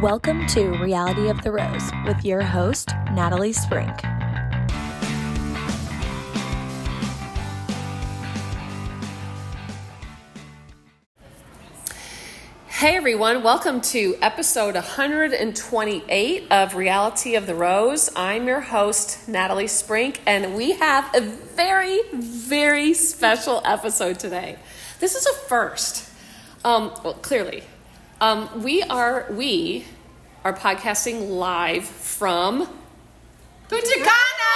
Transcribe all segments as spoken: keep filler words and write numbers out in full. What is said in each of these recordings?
Welcome to Reality of the Rose with your host, Natalie Sprink. Hey everyone, welcome to episode one hundred twenty-eight of Reality of the Rose. I'm your host, Natalie Sprink, and we have a very, very special episode today. This is a first. Um, well, clearly. Um, we are, we are podcasting live from Punta Cana!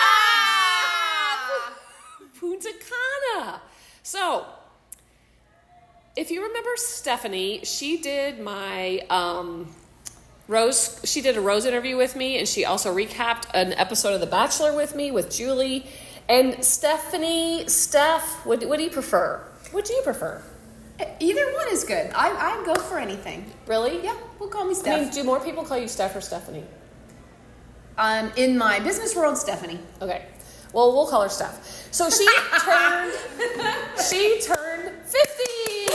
Punta Cana! So, if you remember Stephanie, she did my um, Rose, she did a Rose interview with me, and she also recapped an episode of The Bachelor with me, with Julie. And Stephanie, Steph, what, what do you prefer? What do you prefer? Either one is good. I I go for anything. Really? Yeah, we'll call me Steph. I mean, do more people call you Steph or Stephanie? Um, in my business world, Stephanie. Okay. Well, we'll call her Steph. So she turned, she turned fifty.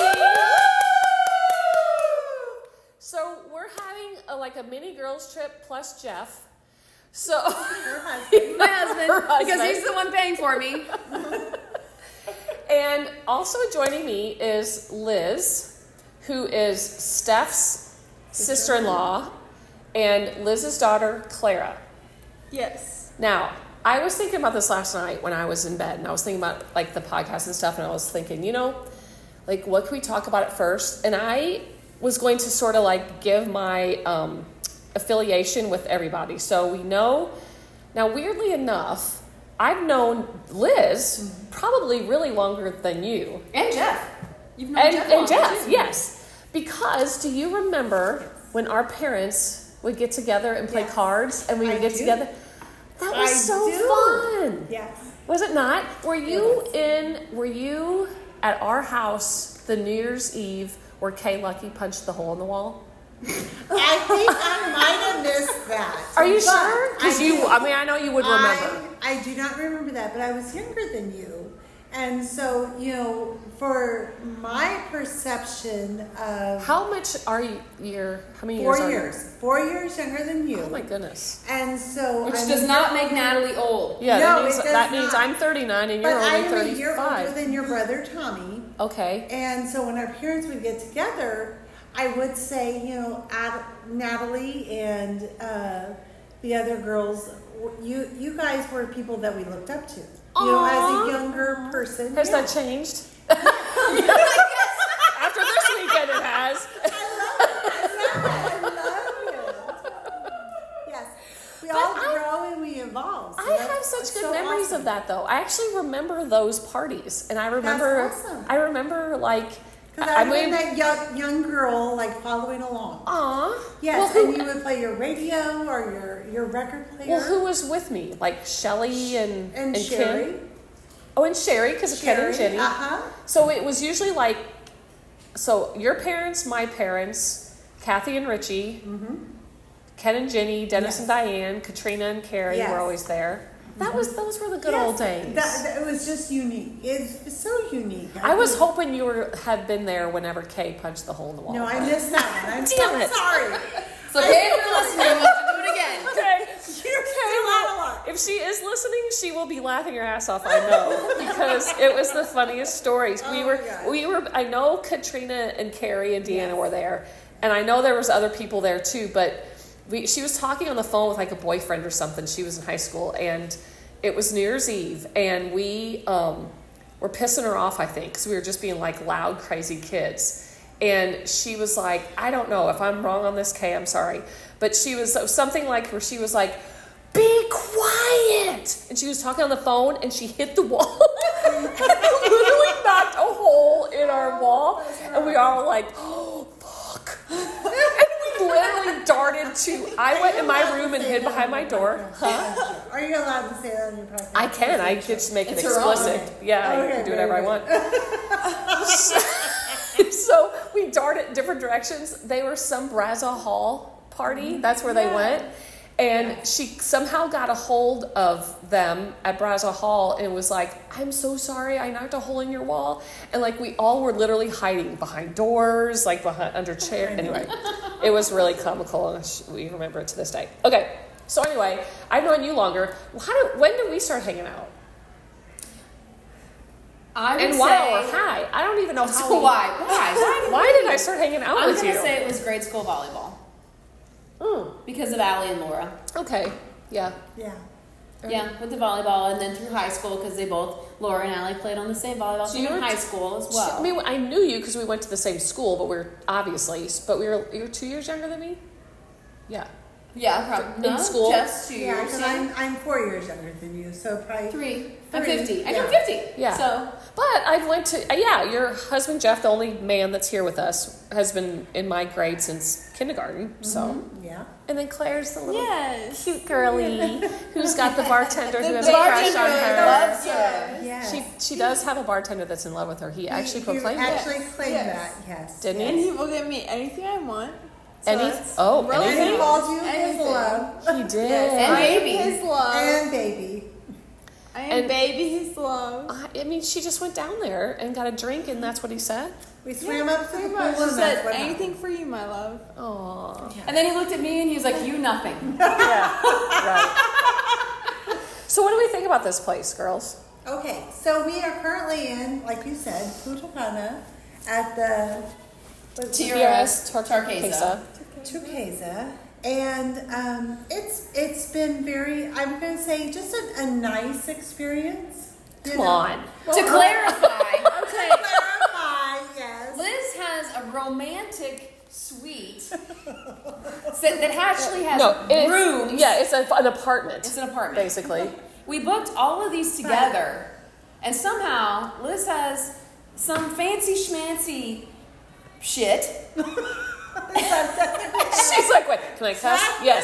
So we're having a, like a mini girls trip plus Jeff. So her husband, my husband, her husband, because he's the one paying for me. And also joining me is Liz, who is Steph's sister-in-law, and Liz's daughter, Clara. Yes. Now, I was thinking about this last night when I was in bed, and I was thinking about like the podcast and stuff, and I was thinking, you know, like what can we talk about at first? And I was going to sort of like give my um, affiliation with everybody. So we know, now weirdly enough, I've known Liz probably really longer than you. And Jeff. You've known and, Jeff And Jeff, too. yes. Because do you remember when our parents would get together and play yes. cards and we would I get do. together? That was I so do. fun. Yes. Was it not? Were you Yes. in, were you at our house the New Year's Eve where Kay Lucky punched the hole in the wall? I think I might have missed that. Are you But sure? Because I you, do- I mean, I know you would remember. I, I do not remember that, but I was younger than you. And so, you know, for my perception of How much are you, you're, how many four years are you? years, four years younger than you. Oh my goodness. And so, Which I'm does a not year make older- Natalie old. Yeah, No, that means, it does that means not. I'm thirty-nine and you're But only I am a year older thirty-five. than your brother Tommy. Okay. And so when our parents would get together, I would say, you know, Ad, Natalie and uh, the other girls, you you guys were people that we looked up to. You know, as Aw. a younger person. Has yeah. that changed? After this weekend it has. I love it. Yes. We But all I- grow and we evolve. So I that's- have such that's good so memories awesome. of that though. I actually remember those parties. And I remember That's awesome. I remember like Because I I was mean that young, young girl, like, following along. aw. Yes, Well, who, and you would play your radio or your, your record player. well, who was with me? Like Shelly and, And and Sherry. Kim? Oh, and Sherry, because of Ken and Jenny. Uh-huh. So it was usually like, so your parents, my parents, Kathy and Richie, Mm-hmm. Ken and Jenny, Dennis Yes. and Diane, Katrina and Carrie Yes. were always there. That was those were the good Yes, old days. That, that, it was just unique. It's so unique. I was think- hoping you were had been there whenever Kay punched the hole in the wall. No, I missed that one. I'm so Damn it. sorry. So Dave, if you're listening, let's do it again. Okay. You're still out of luck. If she is listening, she will be laughing her ass off. I know because it was the funniest stories. We Oh were, my God. we were. I know Katrina and Carrie and Deanna Yes. were there, and I know there was other people there too. But we, she was talking on the phone with like a boyfriend or something. She was in high school, and it was New Year's Eve, and we um, were pissing her off. I think because we were just being like loud, crazy kids. And she was like, I don't know if I'm wrong on this, Kay, I'm sorry. But she was something like where she was like, be quiet. And she was talking on the phone and she hit the wall. And literally knocked a hole in our wall. And we all were like, oh, fuck. And we literally darted to, I went in my room and hid behind my door. Huh? Are you allowed to say that on your podcast? I can. I just make it It's her own. explicit. Yeah, I Okay, can do whatever I very want. so, so we darted in different directions. They were some Brazza Hall party. That's where they Yeah. went. And Yes. she somehow got a hold of them at Brazos Hall and was like, I'm so sorry, I knocked a hole in your wall. And like we all were literally hiding behind doors, like behind under chairs. Anyway, it was really comical and we remember it to this day. Okay, so anyway, I've known you longer. How do, when did we start hanging out? I would And say, why or hi? I don't even know how. So we- why? Why? Why? Why did I start hanging out I'm with gonna you? say it was grade school volleyball Mm, because of Allie and Laura. okay, yeah. Yeah. Yeah, with the volleyball, and then through high school because they both Laura and Allie played on the same volleyball So team you in were- high school as well. I mean, I knew you because we went to the same school, but we we're obviously, but we were you were two years younger than me. Yeah. yeah, probably in no, school? Just two Yeah, years. because Yeah. I'm, I'm four years younger than you, so probably Three. I'm Three, fifty. I yeah. turned fifty. Yeah. So But I went to uh, yeah. Your husband Jeff, the only man that's here with us, has been in my grade since kindergarten. So Yeah. and then Claire's the little Yes. cute girly who's got the bartender who has The a crush on bartender her. loves her. Yes. She she does have a bartender that's in love with her. He actually He- proclaimed he it, actually claimed Yes. that, yes. didn't And he? he will give me anything I want. So Any it's oh really And he anything called you his Anything. love. he did. Yes, And I am baby. his love. And baby. I am and- baby his love. I I mean, she just went down there and got a drink, and that's what he said. We swam up to the Pretty pool much. She and said, that's what anything for you, my love. Aww. and then he looked at me and he was like, "You nothing." Yeah. Right. So, what do we think about this place, girls? happened. Okay, so we are currently in, like you said, Punta Cana at the what's it? T R T S R S Turquesa. Turquesa, and um, it's it's been very. I'm going to say just a, a nice experience. You Come know? on. To clarify, Okay. Clarify, yes. Liz has a romantic suite that, that actually has No, it's, rooms. yeah, it's a, an apartment. It's an apartment. Basically. We booked all of these together, and somehow Liz has some fancy schmancy shit. She's like, wait, can I cuss? Yes.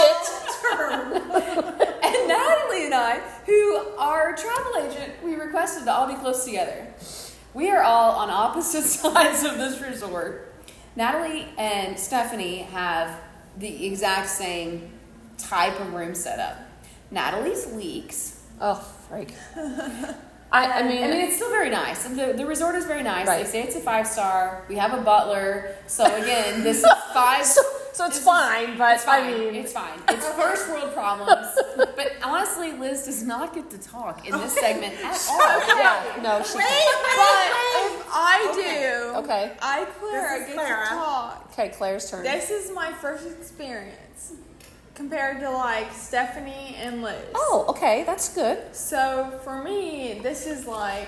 Shit. And Natalie and I, who are a travel agent, we requested to all be close together. We are all on opposite sides of this resort. Natalie and Stephanie have the exact same type of room setup. Natalie's leaks. Oh, freak. I, I mean, I mean, it's still very nice. The, the resort is very nice. Right. They say it's a five star. We have a butler. So again, this is five. so, so it's this is- fine, but It's fine. I mean, it's fine. It's first world problems. But honestly, Liz does not get to talk in this segment at all. yeah, no, she. But if I do, Okay. I, Claire, This is I get Clara. to talk. Okay, Claire's turn. This is my first experience compared to like Stephanie and Liz. Oh, okay, that's good. So for me, this is like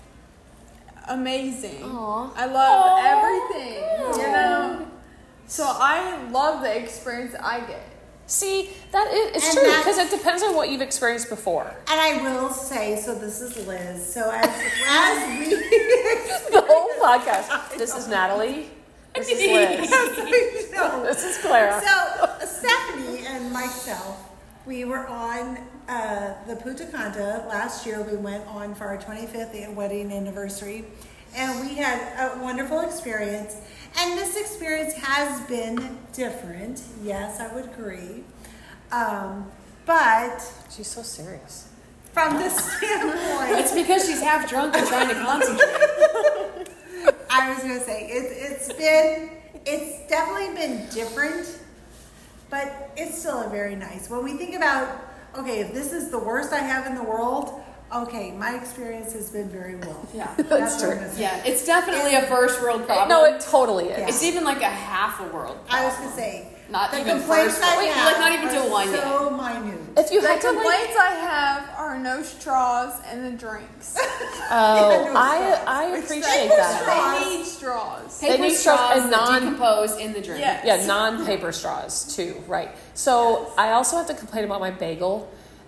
amazing. Aw. I love Aw. everything, you know. So I love the experience I get. See, that is it's And true that's- because it depends on what you've experienced before. And I will say, so this is Liz. So as as we The whole podcast. This is Natalie. This is Liz. no. This is Clara. So Stephanie and myself, we were on uh, the Punta Cana last year. We went on for our twenty-fifth wedding anniversary, and we had a wonderful experience. And this experience has been different. Yes, I would agree. Um, but She's so serious. from this standpoint, It's because she's half drunk and trying to concentrate. I was gonna say it, it's been it's definitely been different, but it's still a very nice. When we think about okay, if this is the worst I have in the world, okay, my experience has been very well. Yeah. That's That's what true. I'm gonna say. Yeah, it's definitely a first world problem. No, it totally is. Yeah. It's even like a half a world problem. I was gonna say Not the even complaints first- I wait, have like, not even to are one yet. so minute. If you The had to like, complaints I have are no straws and the drinks. oh, no I straws. I Which appreciate they- that. straws. They need straws. Paper They need straws straws and that non- decompose in the drink. Yeah. Yeah, non-paper straws too, right? So I also have to complain about my bagel.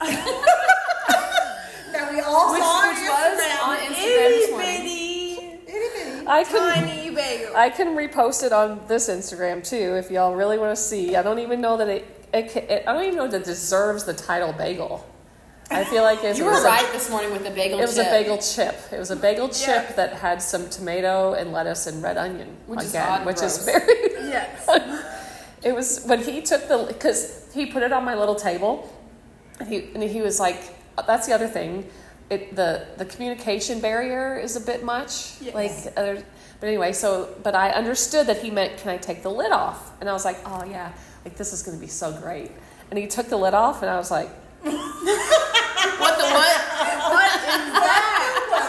That we all Which, saw which on was Instagram. on Instagram this Itty morning. bitty, Itty bitty. I can tiny bagel. I can repost it on this Instagram too if y'all really want to see. I don't even know that it, it, ca- it I don't even know that it deserves the title bagel. I feel like it You was were a- right this morning with the bagel It was chip. a bagel chip. It was a bagel chip Yeah. that had some tomato and lettuce and red onion Which is again, odd and which is gross. very. Yes. It was when he took the, because he put it on my little table, and he and he was like, that's the other thing, it the the communication barrier is a bit much. Yes. Like, uh, but anyway, so but I understood that he meant, can I take the lid off? And I was like, oh yeah, like this is going to be so great. And he took the lid off, and I was like, What the what? What is that?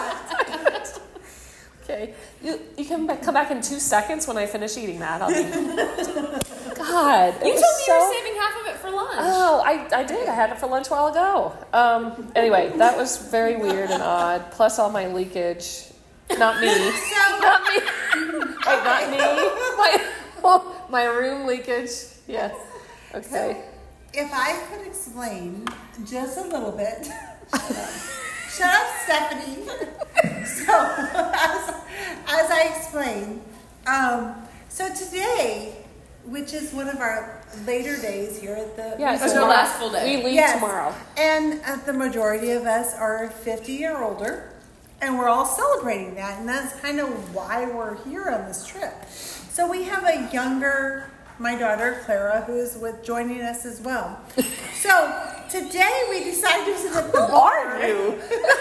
okay, you you can come back in two seconds when I finish eating that. I'll be. God, it You was told me so, you were saving half of it for lunch. Oh, I, I did. I had it for lunch a while ago. Um, anyway, that was very weird and odd. Plus all my leakage. Not me. Not me. Wait, not me. My, oh, my room leakage. Yes. Okay. If I could explain just a little bit. Shut up, Shut up Stephanie. So, as, as I explained, um, so today, which is one of our later days here at the Yeah, It's our tomorrow. last full day. We leave Yes. tomorrow. And uh, the majority of us are fifty or older, and we're all celebrating that, and that's kind of why we're here on this trip. So we have a younger, my daughter Clara, who is with joining us as well. So today we decided to sit at the Who bar. are you?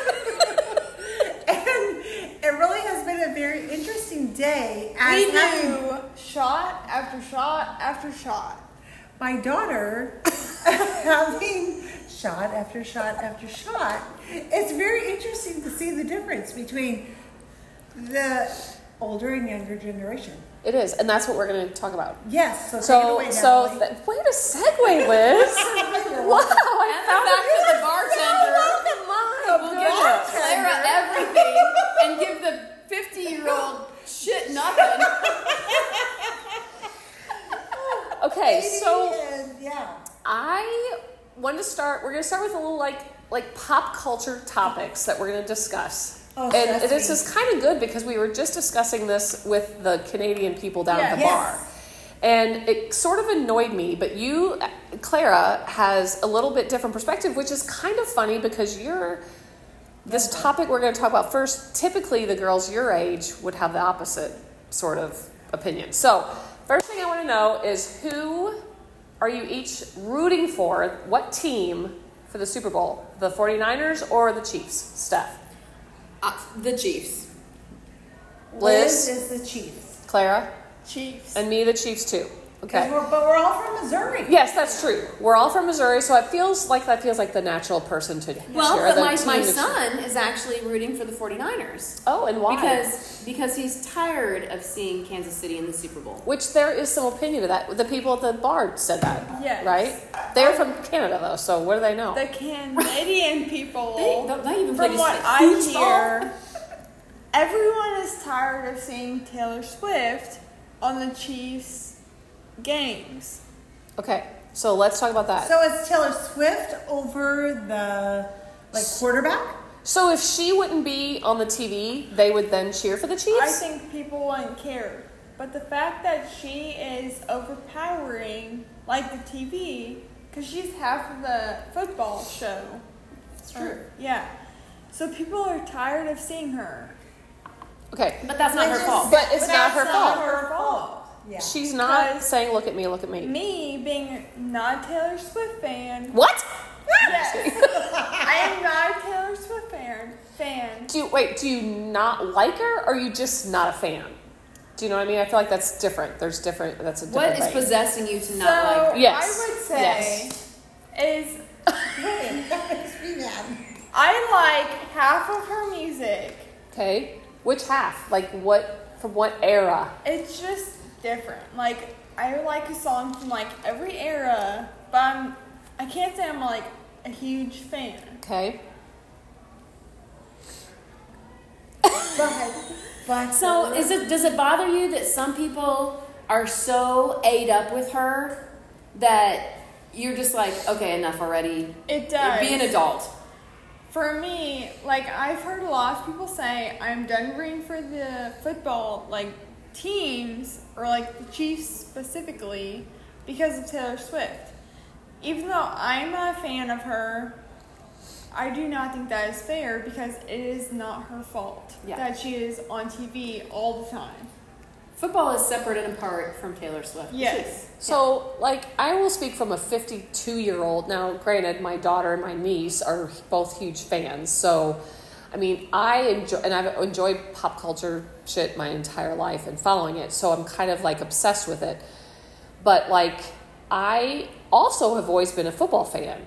And it really has been a very interesting day. As We having do shot after shot after shot. my daughter having shot after shot after shot. It's very interesting to see the difference between the older and younger generation. It is, and that's what we're going to talk about. Yes, so, take it So, away, so Natalie. th- way to segue, Liz. Wow, I And the found fact it. that the bartender Oh, will goodness. give Clara everything and give the fifty-year-old shit nothing. Okay, so And, yeah. I want to start. We're going to start with a little like like pop culture topics that we're going to discuss. Oh, and stress this me. is kind of good because we were just discussing this with the Canadian people down at the Yes. bar. And it sort of annoyed me, but you, Clara, has a little bit different perspective, which is kind of funny because you're, this topic we're going to talk about first, typically the girls your age would have the opposite sort of opinion. So, first thing I want to know is who are you each rooting for? What team for the Super Bowl? The 49ers or the Chiefs? Steph? Uh, the Chiefs. Liz? Liz is the Chiefs. Clara? Chiefs. And me, the Chiefs too. Okay. We're, but we're all from Missouri. Yes, that's true. We're all from Missouri, so it feels like that feels like the natural person to Well, cheer. but the my, team my to cheer. son is actually rooting for the 49ers. Oh, and why? Because because he's tired of seeing Kansas City in the Super Bowl. Which there is some opinion to that. The people at the bar said that. Yes. Right? They're from Canada though, so what do they know? The Canadian people, They don't, they even play from this what I foosball. hear, everyone is tired of seeing Taylor Swift on the Chiefs games. Okay, so let's talk about that. So it's Taylor Swift over the like quarterback? So if she wouldn't be on the T V, they would then cheer for the Chiefs? I think people wouldn't care. But the fact that she is overpowering, like the T V, because she's half of the football show. It's true. Yeah. So people are tired of seeing her. Okay. But that's not Which her is- fault. But it's But not her that's fault. not her fault. Yeah. She's not Because- saying, look at me, look at me. Me being not a Taylor Swift fan. What? Yes. I am not a Taylor Swift fan. Fan. Do you, wait, do you not like her or are you just not a fan? Do you know what I mean? I feel like that's different. There's different, that's a different What is thing. possessing you to So not like her? Yes. I would say is That makes me mad. I like half of her music. Okay. Which half? Like what, from what era? It's just different. Like I like a song from like every era, but I'm I can't say I'm like a huge fan. Okay. But, but So is it does it bother you that some people are so ate up with her that you're just like, okay, enough already? It does. Be an adult. For me, like I've heard a lot of people say, I'm done rooting for the football like teams or like the Chiefs specifically because of Taylor Swift. Even though I'm not a fan of her, I do not think that is fair because it is not her fault Yeah. that she is on T V all the time. Football is separate and apart from Taylor Swift. Yes. So, like, I will speak from a fifty-two-year-old. Now, granted, my daughter and my niece are both huge fans. So, I mean, I enjoy, and I've enjoyed pop culture shit my entire life and following it. So I'm kind of, like, obsessed with it. But, like, I also have always been a football fan.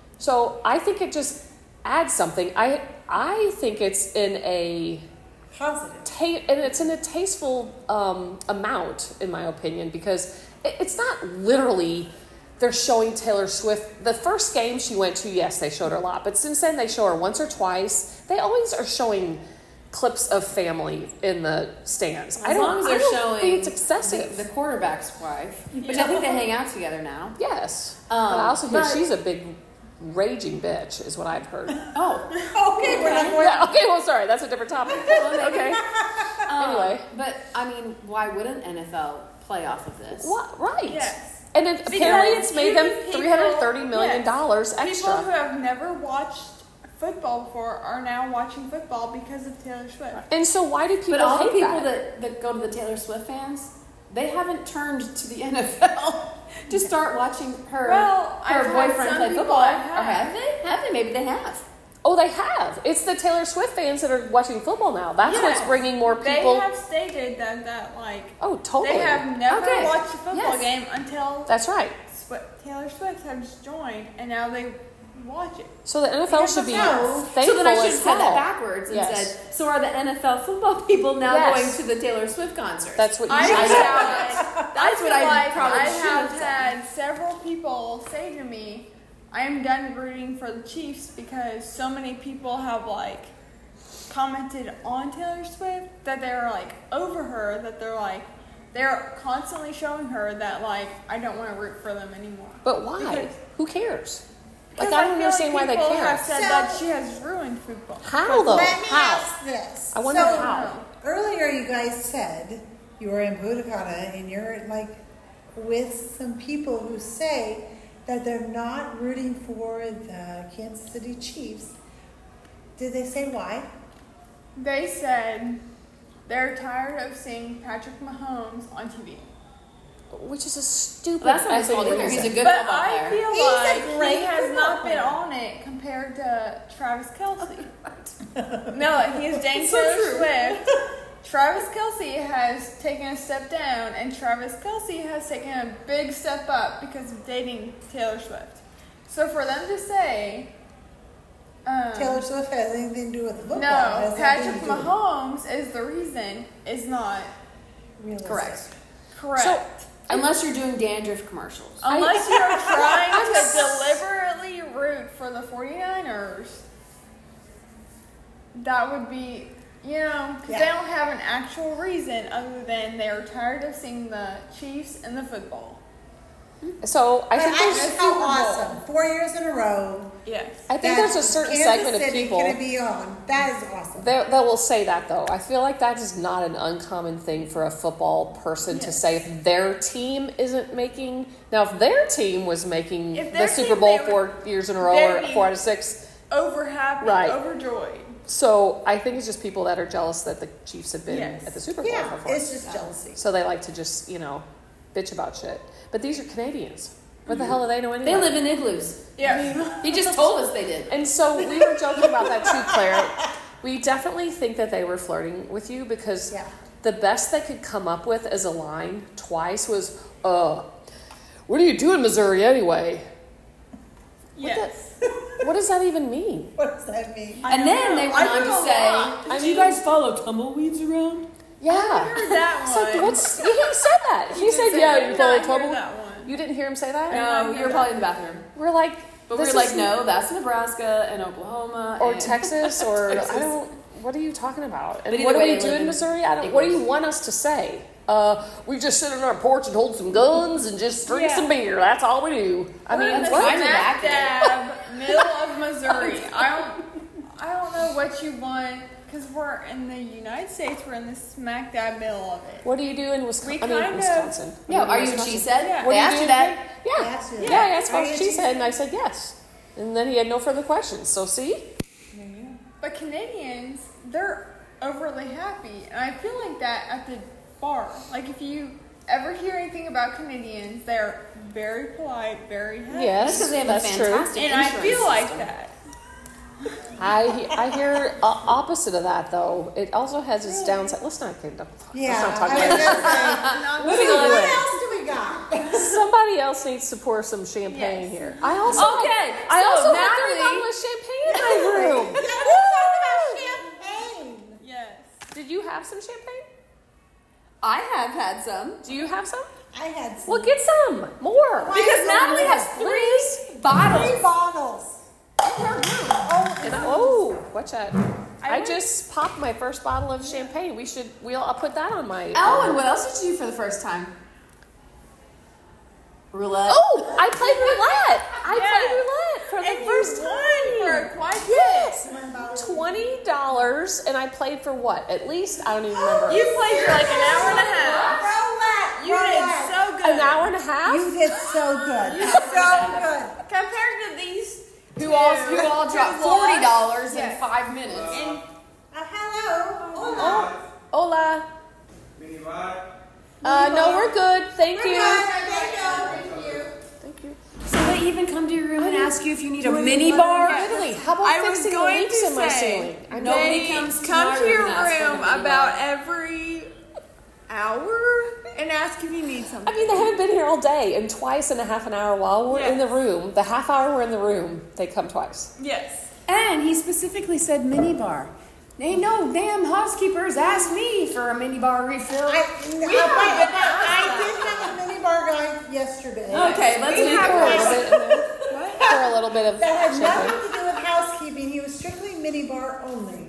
So I think it just adds something. I I think it's in a... Positive. Ta- and it's in a tasteful um, amount, in my opinion, because it, it's not literally they're showing Taylor Swift. The first game she went to, yes, they showed her a lot, but since then they show her once or twice. They always are showing clips of family in the stands. As I don't, long as I they're don't showing think it's excessive. The, the quarterback's wife, which Yeah. I think they hang out together now. Yes, Um, but I also hear but- she's a big raging bitch, is what I've heard. Oh, Okay, we're not going. Yeah, okay, well, sorry, that's a different topic. Okay. um, Anyway. But I mean, why wouldn't N F L play off of this? What? Right. Yes. And then apparently it's made them even people- three hundred thirty million dollars yes, extra. People who have never watched football before are now watching football because of Taylor Swift. And so why do people But all the hate people that? that? That, go to the Taylor Swift fans, they haven't turned to the N F L to start watching her Well, her I've had boyfriend some play people football. that Or have. have they? Have they? Maybe they have. Oh, they have. It's the Taylor Swift fans that are watching football now. That's Yes. what's bringing more They people. have stated that, that like, Oh, totally. they have never Okay. watched a football Yes. game until That's right. Swi- Taylor Swift has joined, and now they watch it. So the N F L Because should be no. thankful So then I should have as said that hell. backwards and Yes. said, so are the N F L football people now Yes. going to the Taylor Swift concert? That's what you I should have say. had, That's I what feel I like probably I should have have said. had several people say to me, I am done rooting for the Chiefs because so many people have like commented on Taylor Swift that they're like over her, that they're like they're constantly showing her that like I don't want to root for them anymore. But why? Because- Who cares? Like, Because I don't feel understand like why they people care. have said So- that she has ruined football. How, though? Let me How? ask this. I wonder so, how. Earlier, you guys said you were in Punta Cana and you're like with some people who say that they're not rooting for the Kansas City Chiefs. Did they say why? They said they're tired of seeing Patrick Mahomes on T V. Which is a stupid Well, that's not his effing fault either. reason. He's a good But football I player. feel He's a like great he has football not been player. on it compared to Travis Kelce. No, he is dating So Taylor true. Swift. Travis Kelce has taken a step down, and Travis Kelce has taken a big step up because of dating Taylor Swift. So for them to say, um, Taylor Swift has anything to do with the football. It no, has nothing Patrick to do with Mahomes is the reason is not realistic. Correct. correct. So, Unless you're doing dandruff commercials. Unless you're trying to deliberately root for the 49ers, that would be, you know, because they Yeah. don't have an actual reason other than they're tired of seeing the Chiefs and the football. so I But think I there's think Super how Bowl. awesome. Four years in a row. Yes. I think that there's a certain Kansas segment of City people going to be on. That is awesome. that, that will say that, though. I feel like that is not an uncommon thing for a football person to Yes. say if their team isn't making. Now, if their team was making If the their Super team, Bowl they four years in a row they'd or be- four out of six, Over happy, Right. overjoyed. so I think it's just people that are jealous that the Chiefs have been Yes. at the Super Bowl Yeah, before. it's just jealousy. So they like to just, you know, bitch about shit. But these are Canadians. What the hell do they know anyway? They live in igloos. Yeah. He just told us they did. And so we were joking about that too, Claire. We definitely think that they were flirting with you because Yeah. the best they could come up with as a line twice was, uh, what do you do in Missouri anyway? Yes. What does that even mean? What does that mean? I And then know. they I went on know to a say, lot. I "Do you mean- guys follow tumbleweeds around?" Yeah. I heard that It's one. like, what's, he said that. He, He did said, say yeah, that. you I did follow not hear trouble. that one. You didn't hear him say that? No, you were probably in the bathroom. We're like, But we this were like, is- no, that's Nebraska and Oklahoma. Or and Texas, or Texas. I don't. What are you talking about? And But what either do way, we they do live in in Missouri? I don't. What do you igloos. want us to say? Uh, we just sit on our porch and hold some guns and just drink Yeah. some beer. That's all we do. I We're mean, in the what? kind of smack accurate. dab middle of Missouri. I don't, I don't know what you want because we're in the United States. We're in the smack dab middle of it. What do you do in Wisconsin? We I mean, kind of- Wisconsin. I Yeah, mean, are you? Wisconsin. She said. Yeah. What They do you asked do? you that. Yeah, They yeah, asked you yeah. that. I asked Are what you she a said, and I said yes. And then he had no further questions. So see, But Canadians, they're overly happy, and I feel like that at the bar. Like if you ever hear anything about Canadians, they're very polite, very happy. Yes, Because they have that's a true. fantastic And I insurance feel like system. that. I I hear uh, opposite of that though. It also has its downside. Let's not get. Yeah, Let's not talk I was about it. gonna say, Moving on. what else do we got? Somebody else needs to pour some champagne Yes. here. I also Okay, I so also have three Natalie- bottles of champagne in my room. Yeah, let's talk about champagne. Yes. Did you have some champagne? I have had some. Do you have some? I had some. Well, get some more. Why Because is Natalie there has more? three bottles. Three bottles. Oh, And, oh, watch out! I, went- just popped my first bottle of champagne. We should. We'll. I'll put that on my. Ellen, what else did you do for the first time? Roulette. Oh, I played roulette. I Yeah. played roulette for the And first you time. won for quite Yes. one bottle. Twenty dollars, and I played for what? At least I don't even remember. You played for like an hour and a half. Roulette. You did roulette. so good. An hour and a half. You did so good. So good. Compared to these Who all who all Who dropped lost? forty dollars in Yes. five minutes? And Uh, hello. Hola. Hola. Mini bar. Uh, no, we're good. Thank We're you. good. Thank you. Thank you. So they even come to your room and ask you if you need a Do we mini let bar? them Literally, how about I was fixing the going leaks to in my say, ceiling? I know. Nobody they comes to come my to your room and ask for a room mini about bar. every hour and ask if you need something. I mean, they haven't been here all day, and twice in a half an hour while we're in the Yes. room. The half hour we're in the room, they come twice. Yes. And he specifically said mini bar. Ain't no damn housekeepers asked me for a mini bar refill. I, no, We have but been I did have a mini bar guy yesterday. Okay, let's We leave have Pour a it. little bit in there. Pour a little bit of That had champagne. nothing to do with housekeeping. He was strictly mini bar only.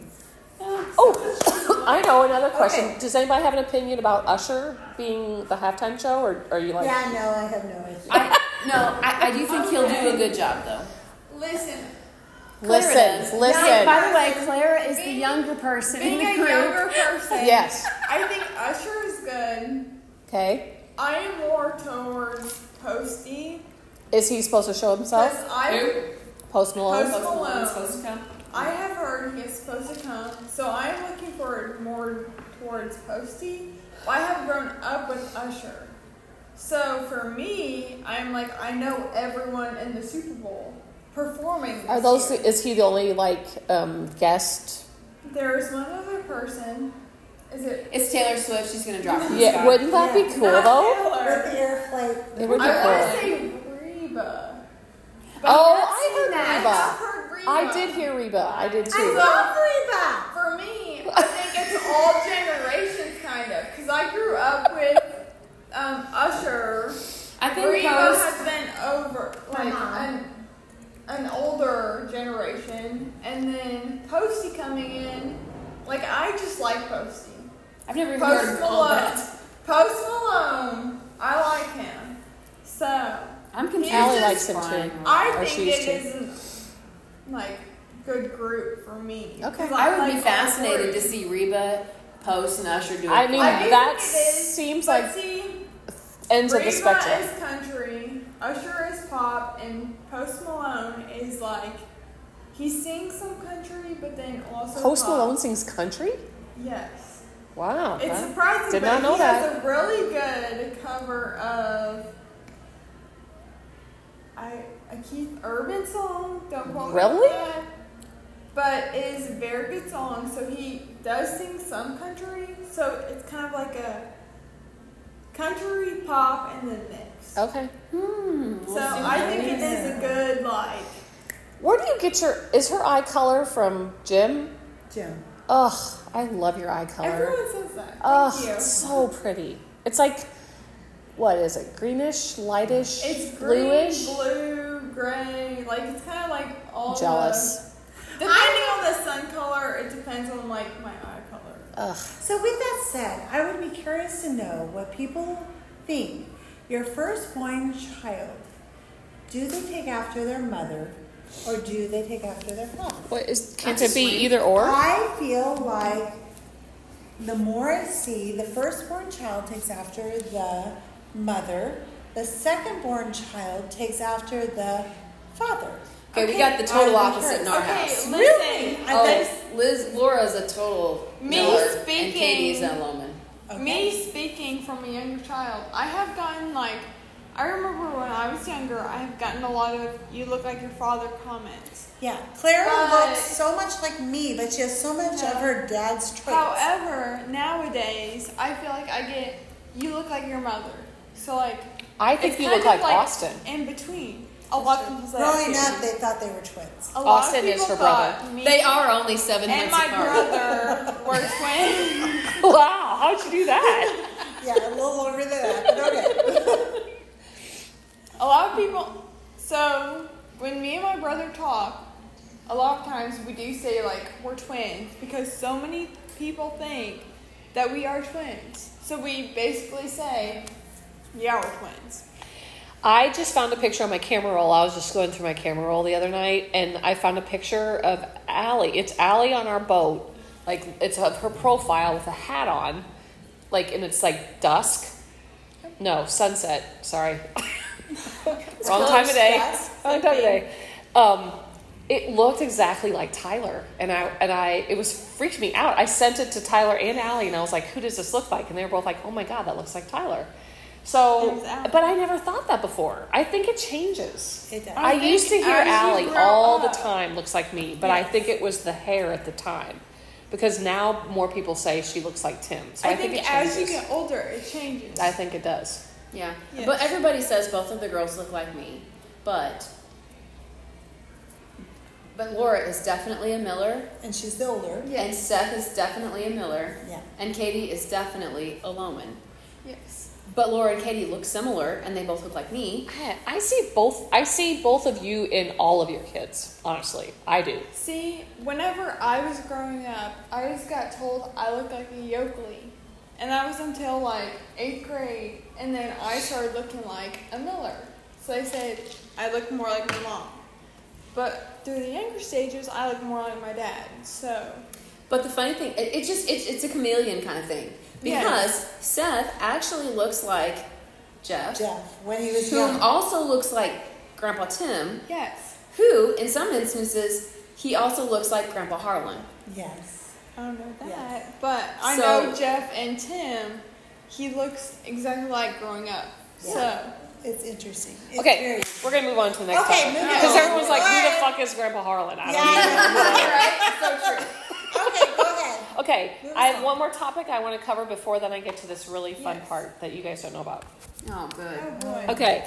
Oh, I know another question. Okay. Does anybody have an opinion about Usher being the halftime show, or are you like? Yeah, no, I have no idea. I, no, I, I do think he'll do a good job though. Listen, Clara Listen, does. listen. Yeah, by the way, Clara is the Being- younger person in being the a group. younger person, Yes. I think Usher is good. Okay. I am more towards Posty Is he supposed to show himself? because I Post Malone. Post- Malone. supposed to come. I have heard he is supposed to come, so I am looking forward more towards Posty. I have grown up with Usher, so for me, I'm like I know everyone in the Super Bowl performing. This Are those? year. Is he the only like um, guest? There's one other person. Is it? It's Taylor Swift. She's gonna drop from the Yeah. sky. Wouldn't that be Yeah. cool Not though? With Taylor. the airplane. It would be I want to cool. say Reba. But Oh, I've I seen heard that. Reba. I've heard Reba. I did hear Reba. I did I too. love Reba. For me, I think it's all generations, kind of, because I grew up with um, Usher. I think Reba Post. has been over like Uh-huh. an an older generation, and then Posty coming in. Like I just like Posty. I've never even heard Post him called Malone. that. Post Malone. I like him. So I'm confused. Allie just likes him Brian. too. I Or think she used it to. isn't like good group for me. Okay. 'Cause I would like be all fascinated three. to see Reba, Post, and Usher do it. I mean, I do that think it is, seems but like see, ends of Reba the spectrum. is country, Usher is pop, and Post Malone is like he sings some country, but then also Post pop. Malone sings country. Yes, Wow. it's that- surprising, did but not know he that. has a really good cover of I a Keith Urban song. Don't quote me on Really? that. But it is a very good song. So he does sing some country. So it's kind of like a country pop and then mix. Okay. Hmm. So we'll see I what think it it is. is a good like. Where do you get your? Is her eye color from Jim? Jim. Ugh, I love your eye color. Everyone says that. Thank Ugh, you. it's so pretty. It's like, what is it? Greenish, lightish, It's green, bluish. blue, gray. Like it's kind of like all Jealous. The, depending on the sun color, it depends on like my eye color. Ugh. So with that said, I would be curious to know what people think. Your firstborn child, do they take after their mother or do they take after their father? What is? Can't That's it be sweet. either or? I feel like the more I see, the firstborn child takes after the mother, the secondborn child takes after the father. Okay, we got the total I'm opposite in curious. our Okay, house. listen. Really? I Oh, bet- Liz, Laura's a total Me Miller, and speaking- Katie's a Loman. Okay. Me speaking from a younger child, I have gotten like, I remember when I was younger, I have gotten a lot of "you look like your father" comments. Yeah, Clara But- looks so much like me, but she has so much Yeah. of her dad's traits. However, nowadays, I feel like I get "you look like your mother." So like, I think it's you kind look of like Austin. in between. A lot of people say that Growing too. up, they thought they were twins. A lot Austin of is people her brother. thought me They are only seven and months my apart. brother were twins. Wow, how'd you do that? Yeah, a little longer than that, but okay. A lot of people. So when me and my brother talk, a lot of times we do say like we're twins because so many people think that we are twins. So we basically say, yeah, we're twins. I just found a picture on my camera roll. I was just going through my camera roll the other night, and I found a picture of Allie. It's Allie on our boat. Like, it's of her profile with a hat on. Like, and it's like dusk. No, sunset. Sorry. Wrong time of day. Yes. Wrong time of day. Um, it looked exactly like Tyler, and I and I it was freaked me out. I sent it to Tyler and Allie, and I was like, "Who does this look like?" And they were both like, "Oh my god, that looks like Tyler." So, There's Allie. but I never thought that before. I think it changes. It does. I, I think used to hear as you Allie grow all the up- time looks like me, but I Yes. think it was the hair at the time, because now more people say she looks like Tim. So I, I think it as you changes. get older, it changes. I think it does. Yeah. Yes. But everybody says both of the girls look like me. But but Laura is definitely a Miller. And she's the older. And Seth is definitely a Miller. Yeah. And Katie is definitely a Loman. Yes. But Laura and Katie look similar and they both look like me. I, I see both. I see both of you in all of your kids. Honestly, I do. See, whenever I was growing up, I always got told I looked like a Yoakley. And that was until like eighth grade. And then I started looking like a Miller. So they said I looked more like my mom. But through the younger stages, I looked more like my dad. So, But the funny thing, it, it just it's it's a chameleon kind of thing. Because Yes. Seth actually looks like Jeff, Jeff, when he was who young. also looks like Grandpa Tim, yes. who in some instances he also looks like Grandpa Harlan. Yes. I don't know that. Yeah. But I So- know Jeff and Tim, he looks exactly like growing up. Yeah. So, It's interesting. It's Okay, very- we're gonna move on to the next Okay, topic. moving Because on. everyone's like, "Who the What? fuck is Grandpa Harlan?" I don't Yeah, know. Right? So true. Okay, go ahead. Okay, Move I have on. one more topic I want to cover before then I get to this really fun Yes. part that you guys don't know about. Oh, good. oh boy. Okay,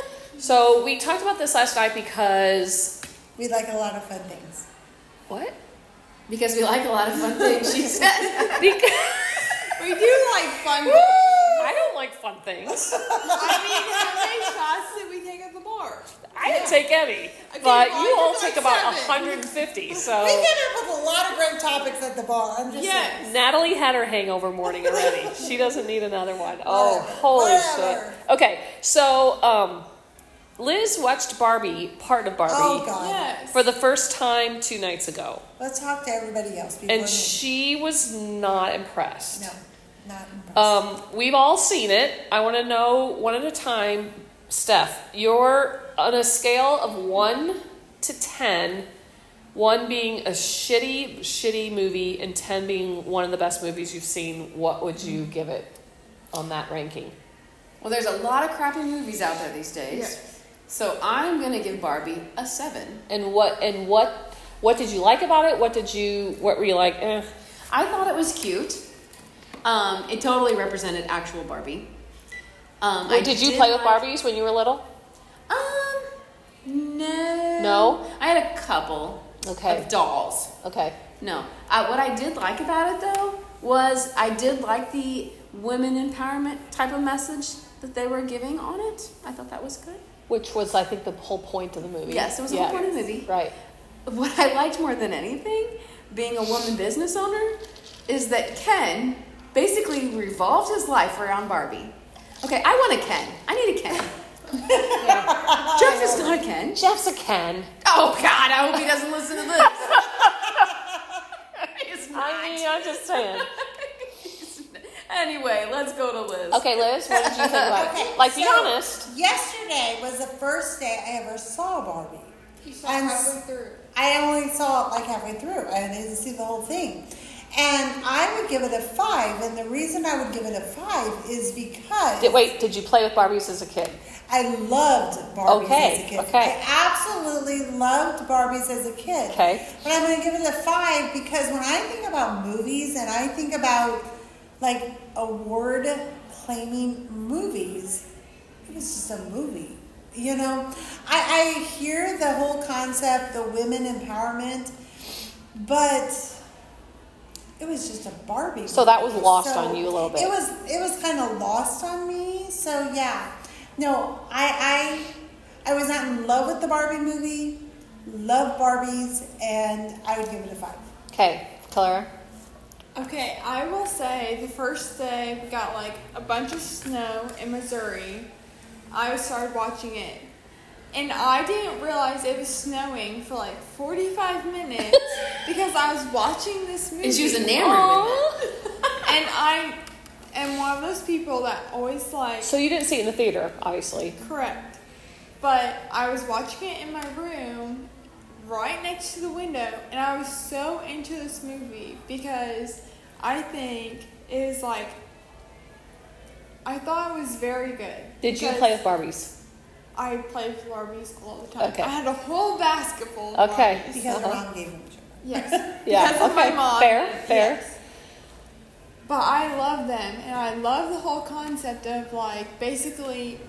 so we talked about this last night because We like a lot of fun things. what? Because we like a lot of fun things, she said. Because We do like fun games. I don't like fun things. I mean, how many shots did we take at the bar? I didn't take any, Okay, but well, you I all took take like about seven. one hundred fifty. So We came up with a lot of great topics at the bar. I'm just Yes. saying. Natalie had her hangover morning already. She doesn't need another one. Oh, Whatever. holy Whatever. shit. Okay, so um, Liz watched Barbie, part of Barbie, Oh, God. Yes. for the first time two nights ago. Let's talk to everybody else before And me. she was not impressed. No, not impressed. Um, we've all seen it. I want to know one at a time. Steph, you're on a scale of one to ten, one being a shitty, shitty movie, and ten being one of the best movies you've seen. What would you give it on that ranking? Well, there's a lot of crappy movies out there these days. Yes. So I'm going to give Barbie a seven. And what and what what did you like about it? What did you what were you like? Eh. I thought it was cute. Um, it totally represented actual Barbie. Um, Wait, I did you play with like- Barbies when you were little? Um, no. No? I had a couple Okay. of dolls. Okay. No. Uh, what I did like about it, though, was I did like the women empowerment type of message that they were giving on it. I thought that was good. Which was, I think, the whole point of the movie. Yes, it was the Yeah. whole point of the movie. Right. What I liked more than anything, being a woman business owner, is that Ken basically revolved his life around Barbie. Okay, I want a Ken. I need a Ken. Jeff is not a Ken. Jeff's a Ken. Oh, God, I hope he doesn't listen to this. He's not. I mean, I'm just saying. Anyway, let's go to Liz. Okay, Liz, what did you think about it? Okay, Like, be so- honest. Yesterday was the first day I ever saw You Barbie. saw I'm halfway s- through. I only saw it like halfway through. I didn't see the whole thing. And I would give it a five. And the reason I would give it a five is because... Did, wait, did you play with Barbies as a kid? I loved Barbies Okay, as a kid. okay. I absolutely loved Barbies as a kid. Okay. But I'm going to give it a five because when I think about movies and I think about like award-claiming movies, it was just a movie. You know, I, I hear the whole concept, the women empowerment, but it was just a Barbie movie. So that was lost So on you a little bit. It was it was kind of lost on me. So yeah, no, I I I was not in love with the Barbie movie. Love Barbies, and I would give it a five. Okay, Clara. Okay, I will say the first day we got like a bunch of snow in Missouri. I started watching it, and I didn't realize it was snowing for like forty-five minutes because I was watching this movie. And she was enamored with it. And I am one of those people that always like... So you didn't see it in the theater, obviously. Correct. But I was watching it in my room right next to the window, and I was so into this movie because I think it was like... I thought it was very good. Did you because play with Barbies? I played with Barbies all the time. Okay. I had a whole basket full of Okay. Barbies. Because Uh-huh. mom gave them to her. Yes. Yeah, Because of my okay. mom. Fair, fair. Yes. But I love them, and I love the whole concept of like basically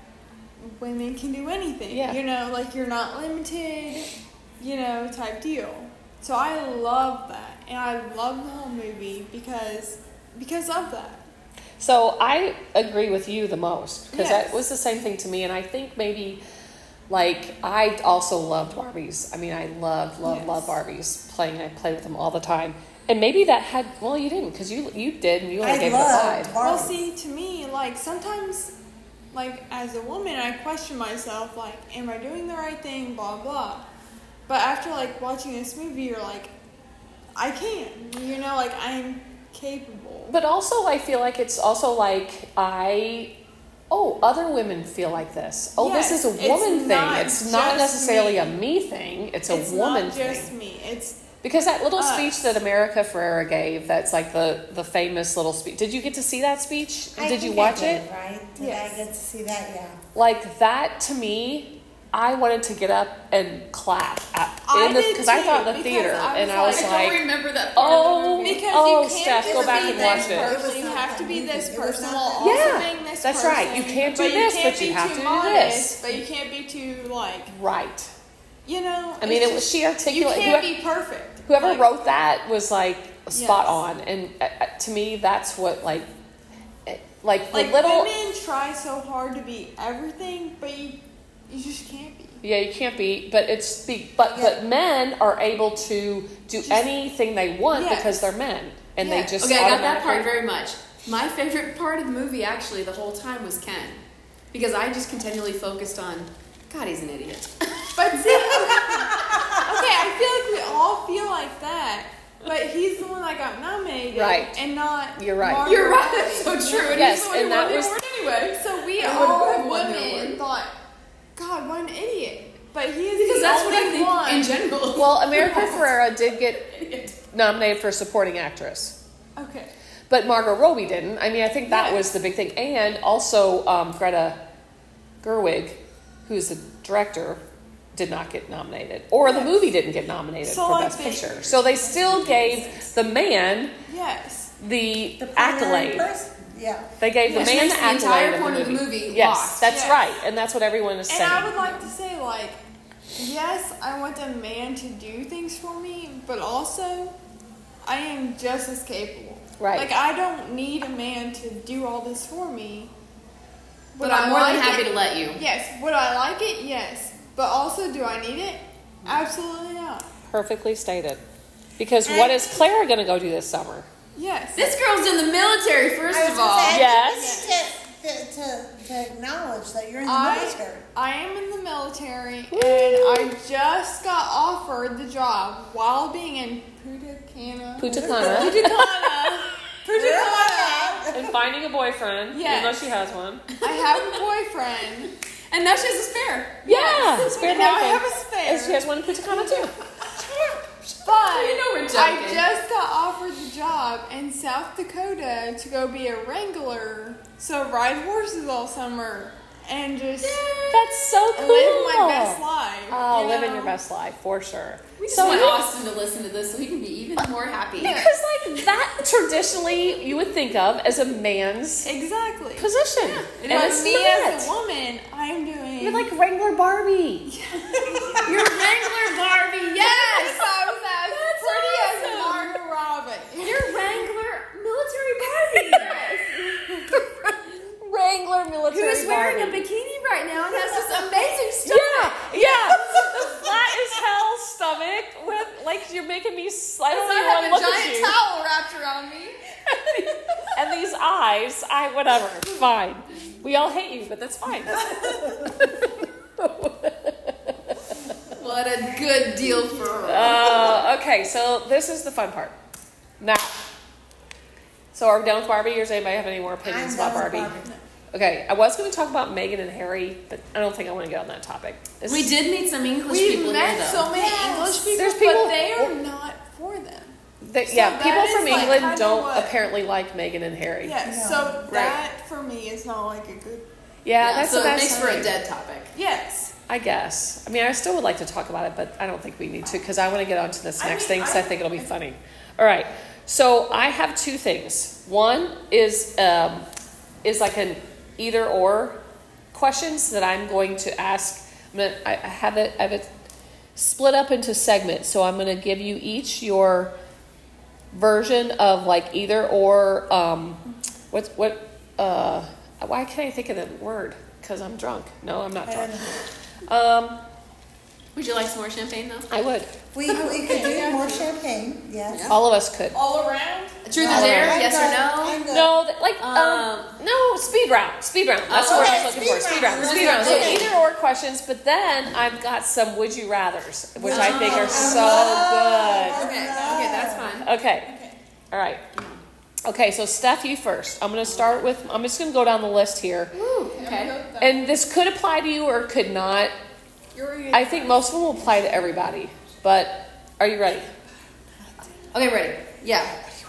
women can do anything. Yeah. You know, like you're not limited, you know, type deal. So I love that, and I love the whole movie because because of that. So I agree with you the most because Yes. that was the same thing to me, and I think maybe like I also loved Barbies. I mean, I loved, loved, Yes. loved Barbies. Playing, I played with them all the time, and maybe that had well, you didn't because you you did, and you only I gave it a loved five. Barbies. Well, see, to me, like sometimes, like as a woman, I question myself, like, am I doing the right thing? Blah blah. But after like watching this movie, you're like, I can. You know, like I'm capable. But also, I feel like it's also like I. Oh, other women feel like this. Oh, Yes, this is a it's woman thing. not It's not just necessarily me. a me thing. It's a It's woman not just thing. me. It's Because that little us. speech that America Ferrera gave, that's like the, the famous little speech. Did you get to see that speech? I Did you think watch I did, it? Right? Did Yes. I get to see that? Yeah. Like that to me, I wanted to get up and clap at, I in the did because I too, thought in the because theater, I and was I was like- I like, don't remember that part of oh, the movie. because oh, you can't Steph, just go back be and this watch it. It person. was You not have that to be movie. this It was person not while that also movie. being this That's person. right. You can't do but this, you can't but you be have too to do modest, this. But you can't be too like right. you know. I mean, it's it was just- she You articulated. can't Whoever, be perfect. whoever Like, wrote that was like spot Yes. on, and uh, uh, to me, that's what like, it- like the Like little. women try so hard to be everything, but you you just can't be. Yeah, you can't be, but it's be, but Yeah. but men are able to do Just- anything they want Yes. because they're men, and they Yes. just Okay, I got that part automatically- very much. My favorite part of the movie, actually, the whole time was Ken. Because I just continually focused on, God, he's an idiot. But see, okay, I feel like we all feel like that. But he's the one that got nominated, Right. And not You're right. Margot You're right, Robbie. that's so true. And Yes, he's the one who and won that the was- award anyway. So we I all would've won the women award. thought, God, what an idiot. But he is Because the that's what I only think one. in general. Well, America Ferrera did get nominated for supporting actress, Okay. but Margot Robbie didn't. I mean, I think that Yes. was the big thing, and also um, Greta Gerwig, who's the director, did not get nominated, or the Yes. movie didn't get nominated So, for like, Best they- Picture. So they still gave the man Yes. the, The primary accolade. person. Yeah. They gave the Which man makes the the accolade entire of point the of the movie. movie Yes, lost. that's Yes. right, and that's what everyone is And saying. I would like to say, like, yes, I want a man to do things for me, but also, I am just as capable. Right. Like, I don't need a man to do all this for me. But Would I'm I more than like happy it? to let you. Yes. Would I like it? Yes. But also, do I need it? Absolutely not. Perfectly stated. Because what is Clara going to go do this summer? Yes. This girl's in the military, first I was of gonna all. say, Yes. To, to, to, to acknowledge that you're in the I, military. I am in the military, and I just got offered the job while being in Punta Cana. Punta Cana. Punta Cana. Punta Cana. And finding a boyfriend, Yes. even though she has one. I have a boyfriend. And now she has a spare. Yeah, spare And now I boyfriend. have a spare. And she has one in Punta Cana too. But You know we're I joking. just got offered the job in South Dakota to go be a wrangler, so ride horses all summer and just That's so cool. live my best life. Oh, you living know? your best life for sure. We just So want you- Austin to listen to this so he can be even more happy. Because like that traditionally you would think of as a man's Exactly. position. And And like it's me not. as a woman, I'm doing. You're like Wrangler Barbie. You're Wrangler Barbie, yes! I was as That's pretty awesome. as Margot Robbie. You're Wrangler military Barbie, yes! Wrangler military Who's wearing Barbie. a bikini right now and has this amazing stomach. Yeah, yeah. The flat as hell stomach with like you're making me. s- I don't I even have want a to look at giant you. towel wrapped around me. And these eyes, I whatever, fine. We all hate you, but that's fine. What a good deal for her. Uh, okay, so this is the fun part. Now, so are we done with Barbie, or does anybody have any more opinions I'm about done with Barbie? Barbie. Okay, I was going to talk about Meghan and Harry, but I don't think I want to get on that topic. It's- We did meet some English We've people met here, though. so many English people, There's people- but they are not for them. that- so yeah, that people is, from like, England kinda don't what- apparently like Meghan and Harry. Yeah, No. so Right. that for me is not like a good. Yeah, Yeah, that's so the it best makes for a thing. dead topic. Yes. I guess. I mean, I still would like to talk about it, but I don't think we need to because I want to get on to this I next mean, thing because I, I- think it'll be funny. All right. So I have two things. One is um, is like an either or questions that I'm going to ask. I'm gonna, I I have it. I have it split up into segments. So I'm going to give you each your version of like either or. Um, what what? Uh, why can't I think of the word? Because I'm drunk. No, I'm not I don't drunk. know. Um, Would you like some more champagne, though? I would. We, we could do more champagne, yes. Yeah. All of us could. All around? Truth or All dare? I'm Yes good. or no? I'm good. No, th- like um, Um, no speed round. Speed round. That's Oh, the word okay, I was looking speed for. Speed round. round. Speed round. So Okay. either or questions, but then I've got some would you rather's, which I think are Oh, so no. Okay, okay, that's fine. good. Okay. All right. Okay, so Steph, you first. I'm going to start with. I'm just going to go down the list here, Woo, okay. and this could apply to you or could not. I think most of them will apply to everybody. But are you ready? Okay, ready. Yeah.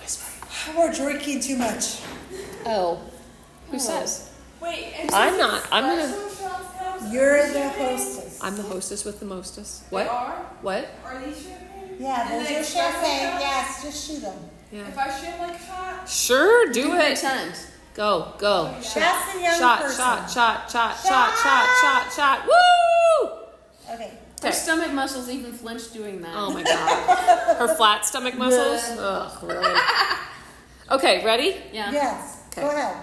We're drinking too much. Oh, who says? Wait, and I'm so not. I'm gonna- special shots comes- You're the hostess. I'm the hostess with the mostest. They What? are? What? Are these champagne? Yeah, And those they are champagne. special Yes, just shoot them. Yeah. If I shoot like a shot, Sure, do Give me it. tons. Go, go. That's the young Shot, person. shot, shot, shot, shot, Shot. shot, shot, shot. Woo! Okay. Her Okay. stomach muscles even flinched doing that. Oh my god. Her flat stomach muscles. Ugh, really. Okay, ready? Yeah. Yes. Okay. Go ahead.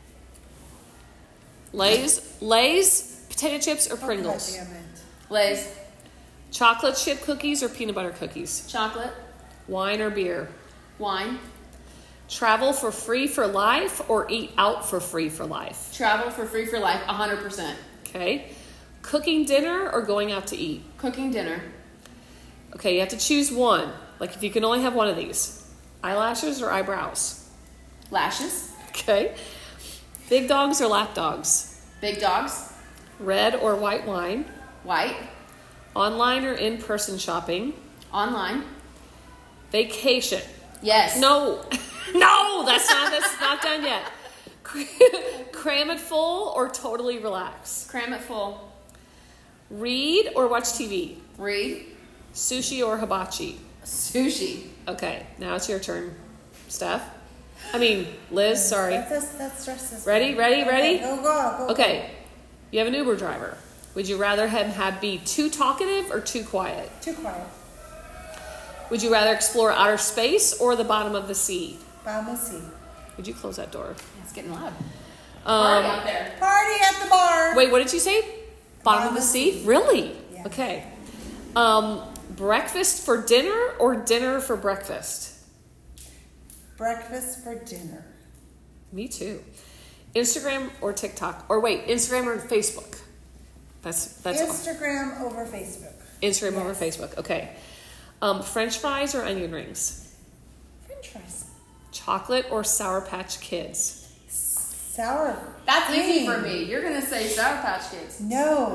Lay's, Lay's, potato chips or Oh, Pringles? God damn it. Lay's. Chocolate chip cookies or peanut butter cookies? Chocolate. Wine or beer? Wine. Travel for free for life or eat out for free for life? Travel for free for life, one hundred percent. Okay. Cooking dinner or going out to eat? Cooking dinner. Okay, you have to choose one. Like if you can only have one of these. Eyelashes or eyebrows? Lashes. Okay. Big dogs or lap dogs? Big dogs. Red or white wine? White. Online or in-person shopping? Online. Vacation. Yes. No. No, that's not that's not done yet. Cram it full or totally relax? Cram it full. Read or watch T V? Read. Sushi or hibachi? Sushi. Okay, now it's your turn, Steph. I mean, Liz, sorry. That, that, that stresses me. Ready, ready, ready? Okay, go, go, go. Okay, you have an Uber driver. Would you rather him have be too talkative or too quiet? Too quiet. Would you rather explore outer space or the bottom of the sea? Bottom of the sea. Would you close that door? It's getting loud. Party Um, out there. Party at the bar. wait, what did you say? Bottom of the sea? Really? Yeah. Okay. Um, breakfast for dinner or dinner for breakfast? Breakfast for dinner. Me too. Instagram or TikTok? Or wait, Instagram or Facebook? That's that's Instagram over Facebook. Instagram over Yes. Facebook. Okay. Um, French fries or onion rings? French fries. Chocolate or Sour Patch Kids? Sour. That's easy cream. for me. You're gonna say Sour Patch Kids. No.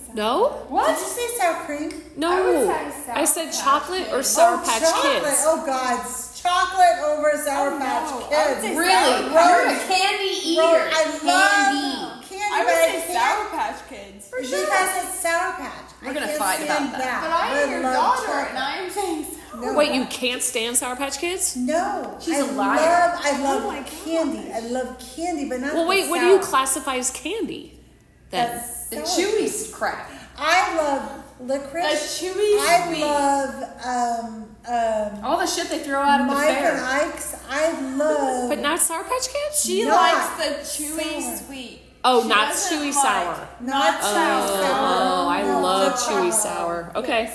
No? What? Did you say sour cream? No. I would say Sour I said Patch chocolate or Kids. Sour oh, Patch chocolate. Kids. Oh, God. Chocolate over Sour Oh, Patch no. I would Kids. say Really? Rose. You're a candy eater. Rose, I candy. love candy, I but would say can't- Sour Patch Kids. For Because it's Sour Patch. We're I gonna can't fight about stand that. But I am your love daughter, chocolate. and I am saying Sour. No. Wait, you can't stand Sour Patch Kids? No. She's I a liar. Love, I love my candy. I love candy, but not Well, wait, the what do you sour. classify as candy? Then. That's The sour. chewy crap. I love licorice. The chewy I sweet. love um um All the shit they throw out at the Mike and fair. Ike's. I love. But not Sour Patch Kids? She Not likes the chewy sour. sweet. Oh, She not doesn't chewy like- sour. not sour. sour. Oh, I No, love no. chewy sour. Okay.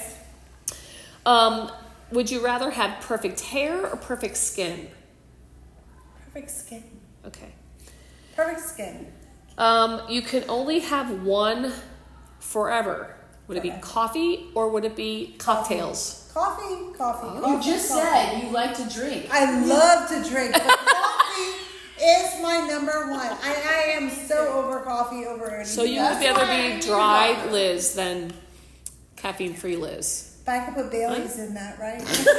Um, would you rather have perfect hair or perfect skin? Perfect skin. Okay. Perfect skin. Um, you can only have one forever. Would it be Forever. coffee or would it be cocktails? Coffee, coffee. You coffee, just coffee. said you like to drink. I love to drink, but coffee is my number one. I, I am so over coffee over anything. So you would That's rather why I be need dry water. Liz than caffeine-free Liz? But I could put Bailey's in that, right?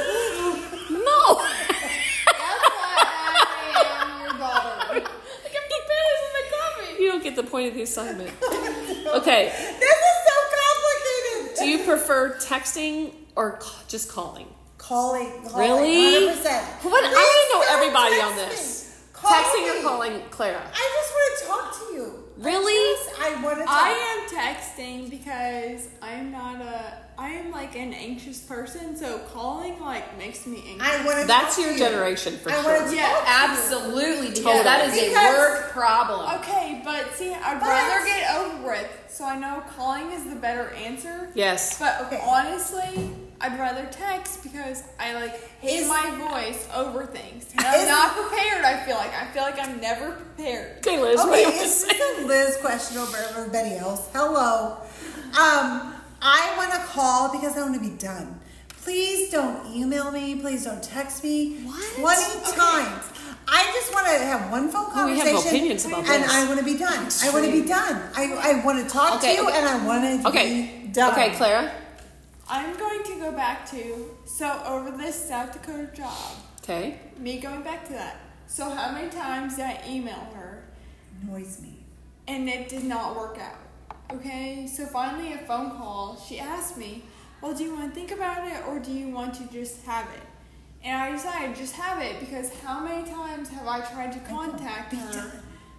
No! That's why I am your daughter. I can put Baileys in my coffee. You don't get the point of the assignment. Okay. This is so complicated. Do you prefer texting or ca- just calling? Calling, calling, Really? one hundred percent. What? I Please want to know don't everybody on text this. me. Call Texting me. or calling, Clara? I just want to talk to you. Really? I, just, I want to talk. I am texting because I'm not a. I am like an anxious person, so calling like makes me anxious. I want to That's talk your to you. generation for I sure. want to Yeah, talk to Absolutely, because Totally. that is a Because- work problem. Okay, but see, I'd But- rather get over with, so I know calling is the better answer. Yes. But Okay. honestly, I'd rather text because I like hate Is- my voice over things. And I'm Is- not prepared. I feel like I feel like I'm never prepared. Okay, Liz, Okay, what do you want to is say? this a Liz question over everybody else? Hello. Um, I want to call because I want to be done. Please don't email me. Please don't text me. What? twenty Okay. times. I just want to have one phone Oh, we have conversation. opinions about and this. I want to be done. I want to be done. I, I want to talk Okay, to you okay. and I want to Okay. be done. Okay, Clara. I'm going to go back to so over this South Dakota job. Okay. Me going back to that. So how many times did I email her Annoys me. and it did not work out? Okay, so finally a phone call. She asked me, "Well, do you want to think about it or do you want to just have it?" And I decided just have it because how many times have I tried to contact Be her done.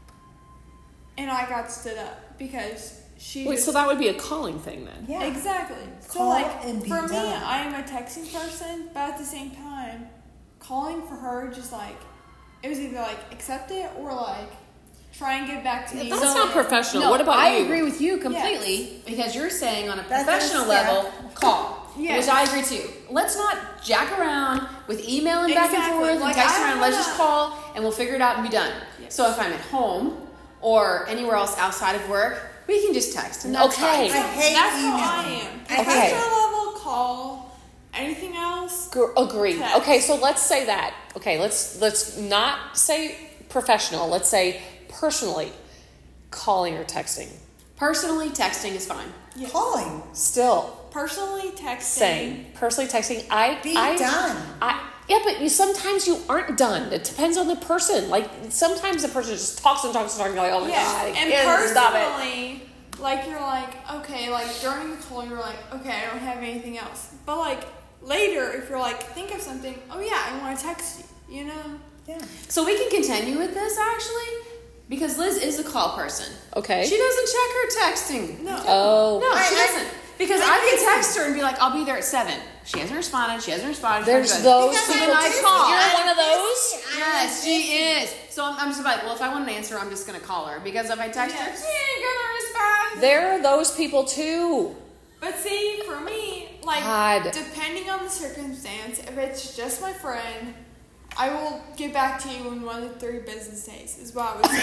and I got stood up because she Wait, just so that would be a calling thing then? Yeah. exactly. So Call like and be for me, done. I am a texting person, but at the same time, calling for her just like it was either like accept it or like try and get back to me. That's not professional. No, What about I you? agree with you completely because you're saying on a That's professional a step. level, call. Yes. Which I agree too. Let's not jack around with emailing back and Exactly. forth Like, and texting I around. Let's wanna- just call and we'll figure it out and be done. Yes. So if I'm at home or anywhere else outside of work, we can just text. And that's Okay. fine. I hate That's emailing. how I am. I hate Professional level call. Anything else? Gr- Agreed. Text. Okay, so let's say that. Okay, let's let's not say professional. Let's say personally, calling or texting. Personally, texting is fine. Yes. Calling. Still, Personally texting. same. Personally texting. I Be I, done. I yeah, but you sometimes you aren't done. It depends on the person. Like sometimes the person just talks and talks and talks. And you're like, oh my Yes. god, I And can't stop it. personally, like you're like, okay, like during the call you're like, okay, I don't have anything else. But like later, if you're like, think of something, oh yeah, I want to text you, you know? Yeah. So we can continue with this actually because Liz is a call person. Okay. She doesn't check her texting. No. Oh, No, I- she I- doesn't. Because I I, can think- text her and be like, I'll be there at seven. She hasn't responded. She hasn't responded. she there's hasn't those Because people. I'm I busy. call. You're I'm one of those. busy. I'm Yes, she busy. is. So I'm, I'm just like, well, if I want an answer, I'm just going to call her. Because if I text her, Yes. she ain't going to respond. There are those people too. But see, for me, like God. depending on the circumstance, if it's just my friend, I will get back to you in one to three business days. Is what I would say.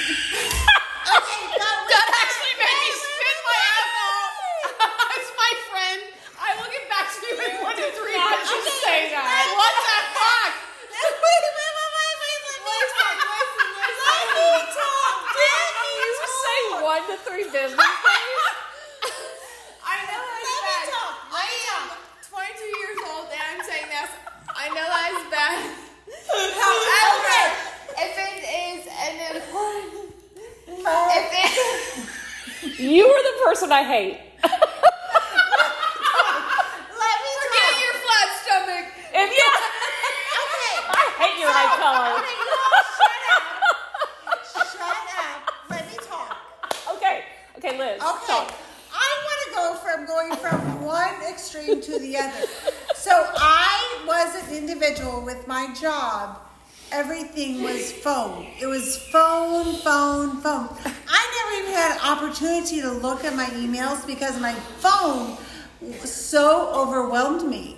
Okay, but That actually made me spin my apple. As my friend, I will get back to you in one to three Not business just days. say that. What the fuck? wait, wait, wait, wait, wait, let me talk. Let me talk. You say one to three business days. person I hate. Let me Forget talk. your flat stomach. If you, Okay. I hate your eye color. Okay, no, shut up. Shut up. Let me talk. Okay, okay, Liz. Okay. talk. I want to go from going from one extreme to the other. So I was an individual with my job. Everything was phone. It was phone, phone, phone. I never even had an opportunity to look at my emails because my phone so overwhelmed me.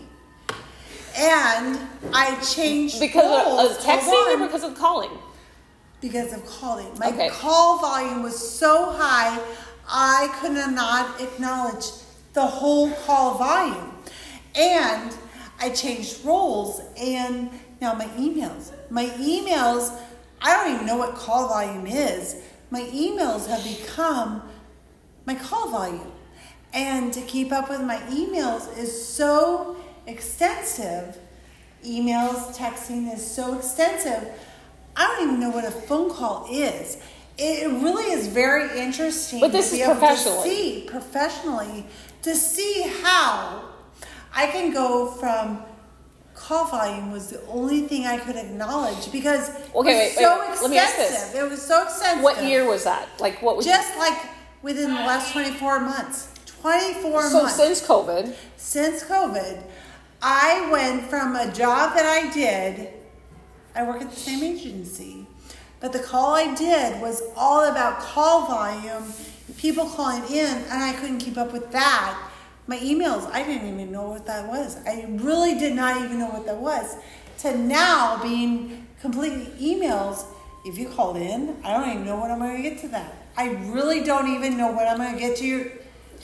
And I changed Because roles. of, of texting Hold on. or because of calling? Because of calling. My Okay. call volume was so high, I could not acknowledge the whole call volume. And I changed roles, and now my emails. My emails, I don't even know what call volume is. My emails have become my call volume. And to keep up with my emails is so extensive. Emails, texting is so extensive. I don't even know what a phone call is. It really is very interesting But this to be is able professionally. to see professionally to see how I can go from call volume was the only thing I could acknowledge because it was Okay, wait, so wait. Let me ask this. extensive. It was so extensive. What year was that? Like, what was Just like within the last twenty-four months. twenty-four so months. since COVID? Since COVID, I went from a job that I did, I work at the same agency, but the call I did was all about call volume, people calling in, and I couldn't keep up with that. My emails, I didn't even know what that was. I really did not even know what that was. To now being completely emails, if you called in, I don't even know when I'm going to get to that. I really don't even know when I'm going to get to your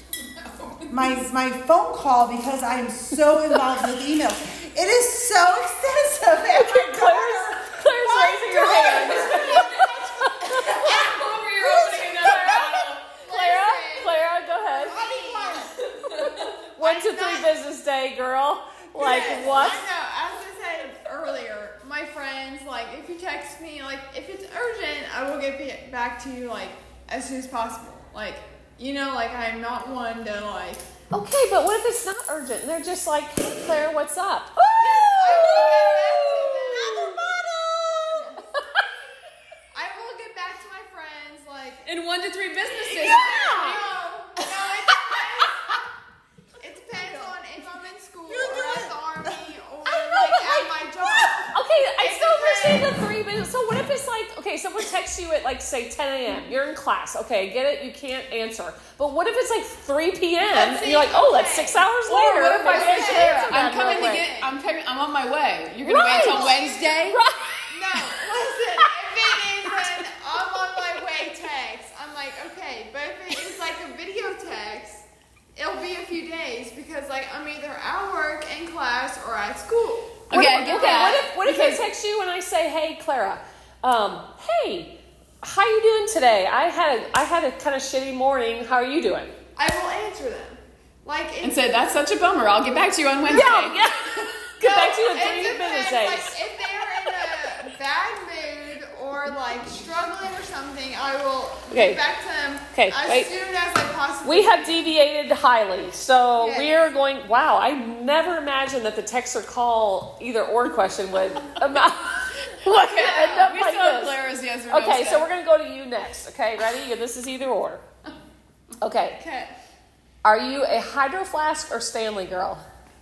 my my phone call because I'm so involved with emails. It is so extensive. Oh my Claire's, Claire's My raising her God. hand. Over here opening another bottle. Clara, Clara, go ahead. God. One to three business day, girl. Like, Yes, what? I know. As I said earlier, my friends, like, if you text me, like, if it's urgent, I will get be- back to you, like, as soon as possible. Like, you know, like, I'm not one to, like, Okay, but what if it's not urgent? And they're just like, hey, Claire, what's up? I will get back to them. I will get back to my friends, like, In one to three business days. no, no, it depends. It depends on if I'm in school or at the army or, like, at my job. Okay, I It still understand depends. the three minutes. So what if it's like, okay, someone texts you at like, say, ten a.m. You're in class. Okay, get it? You can't answer. But what if it's like three p.m. and see, you're like, oh, that's okay. six hours Or later. what if I Maybe say, should Clara, answer I'm that coming real to quick. get, I'm coming, I'm on my way. You're gonna Right. wait until Wednesday? Right. No, listen, if it is an I'm on my way text, I'm like, okay, but if it is like a video text, it'll be a few days because, like, I'm either at work, in class, or at school. Okay, What I if, get okay, that. what if what if I text you and I say, hey, Clara, um, hey, how you doing today? I had a, I had a kind of shitty morning. How are you doing? I will answer them. Like, it, And say, that's such a bummer. I'll get back to you on Wednesday. Yeah, yeah. Get back to you in it three business depends, days. Like, if they're in a bad mood or, like, struggling or something, I will Okay. get back to them Okay, as wait. soon as I possibly We have deviated highly, so Yes. we are going. Wow, I never imagined that the text or call either or question would amount. would end up We like still have this. Clara's yes or no Okay, so step. we're gonna go to you next. Okay, ready? This is either or. Okay, Okay. are you a Hydro Flask or Stanley girl?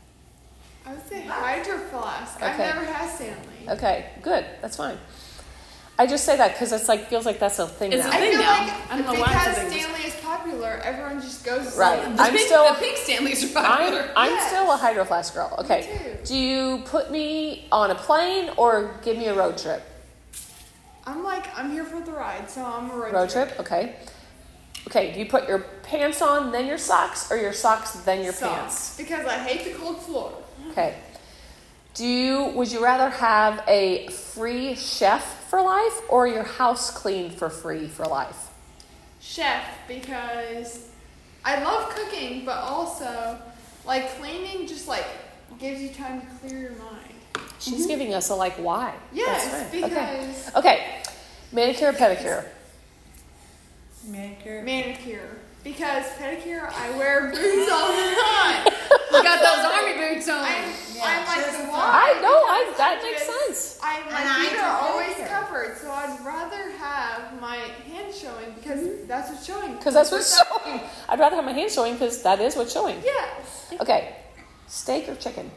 I would say Hydro Flask. I've Okay. never had Stanley. Okay, good. That's fine. I just say that because it's like feels like that's a thing It's now. a I thing feel now. like I don't know why because it's a thing. Stanley is popular, everyone just goes to Right. Stanley. The I'm pink, still- the pink Stanleys are I'm, popular. I'm Yes. still a Hydro Flask girl. Okay. too. Do you put me on a plane or give me a road trip? I'm like, I'm here for the ride, so I'm a road, Road trip, okay. Okay, do you put your pants on, then your socks, or your socks, then your Socks, pants? because I hate the cold floor. Okay. Do you, would you rather have a free chef for life or your house cleaned for free for life? Chef, because I love cooking, but also, like, cleaning just, like, gives you time to clear your mind. She's giving us a like why. Yes, That's right. Okay. because Okay. Manicure or pedicure? Manicure. manicure. because pedicure, I wear boots all the time. You got those army boots on. I'm, Yeah, I'm like just the the- why. I know, I, because that I makes just- sense. I, And my I feet do are always pedicure. covered, so I'd rather have my hands showing because that's what's showing. Because that's what's Without- showing. I'd rather have my hands showing because that is what's showing. Yes. Okay, steak or chicken?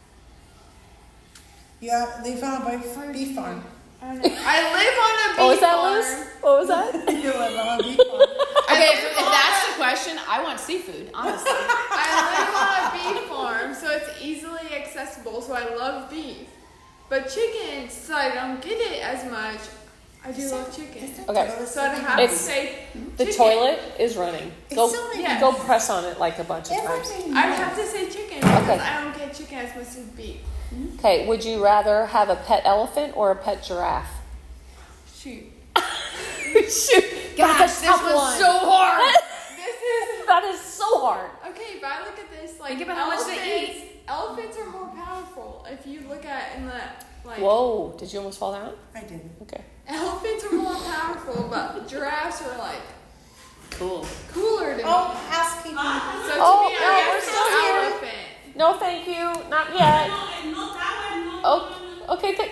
Yeah, they found a beef- beef farm. I don't know. I live on a beef What was that, farm. Liz? What was that? You live on a beef farm. Okay, if, if that's the question, I want seafood, honestly. I live on a beef farm, so it's easily accessible. So I love beef, but chicken, so I don't get it as much. I do love chicken, Okay, so I'd have to It's- say the chicken. toilet is running. Go, It's so many- Yeah. go press on it like a bunch of times. Everything I'd moves. have to say chicken because Okay. I don't get chicken as much as beef. Okay, would you rather have a pet elephant or a pet giraffe? Shoot, Shoot, Gosh, that's a this tough was one. so hard. this is That is so hard. okay. But I look at this like Think about how much they elephants. Elephants are more powerful. If you look at in the like Whoa, did you almost fall down? I didn't. Okay. elephants are more powerful, but giraffes are like Cool. cooler to Oh, me. housekeeping. So to Oh, me, no, I we're guess still it's here. elephant. No, thank you. Not yet. Oh, okay. Th-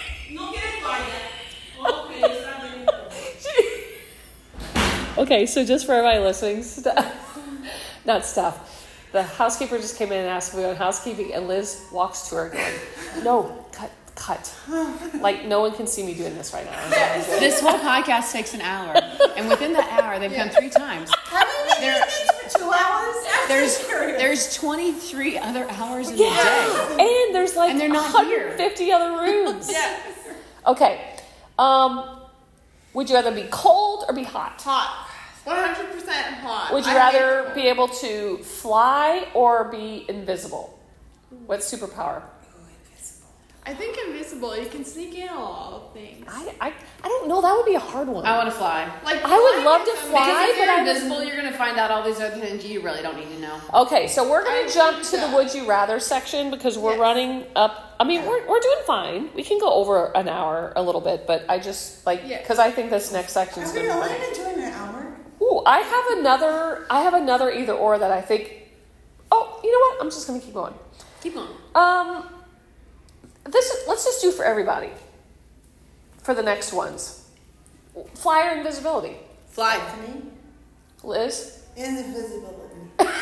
okay, so just for everybody listening, stuff, not stuff. The housekeeper just came in and asked if we were on housekeeping, and Liz walks to her going, "No, cut, cut." Like no one can see me doing this right now. This whole podcast takes an hour, and within that hour, they've come three times. Haven't we done this for two hours? There's there's twenty-three other hours in the day. Yeah, and there's like And they're not one hundred fifty other rooms. Yes. Okay. Um, would you rather be cold or be hot? Hot. one hundred percent hot. Would you I rather hate be able to fly or be invisible? What superpower? I think invisible. You can sneak in a lot of things. I, I, I don't know. That would be a hard one. I want to fly. Like I would flying love is to amazing. fly, Because if but you're I would- invisible, you're gonna find out all these other things you really don't need to know. Okay, so we're going I to jump think to the so. would you rather section because we're Yes. running up. I mean, we're, we're doing fine. We can go over an hour a little bit, but I just like, Yes. because I think this next section is Have going we to be only fun. been doing an hour? Ooh, I have another, I have another either or that I think, oh, you know what? I'm just going to keep going. Keep going. Um, this is, let's just do for everybody. For the next ones, fly or invisibility. Fly. Anthony? Liz, Invisibility.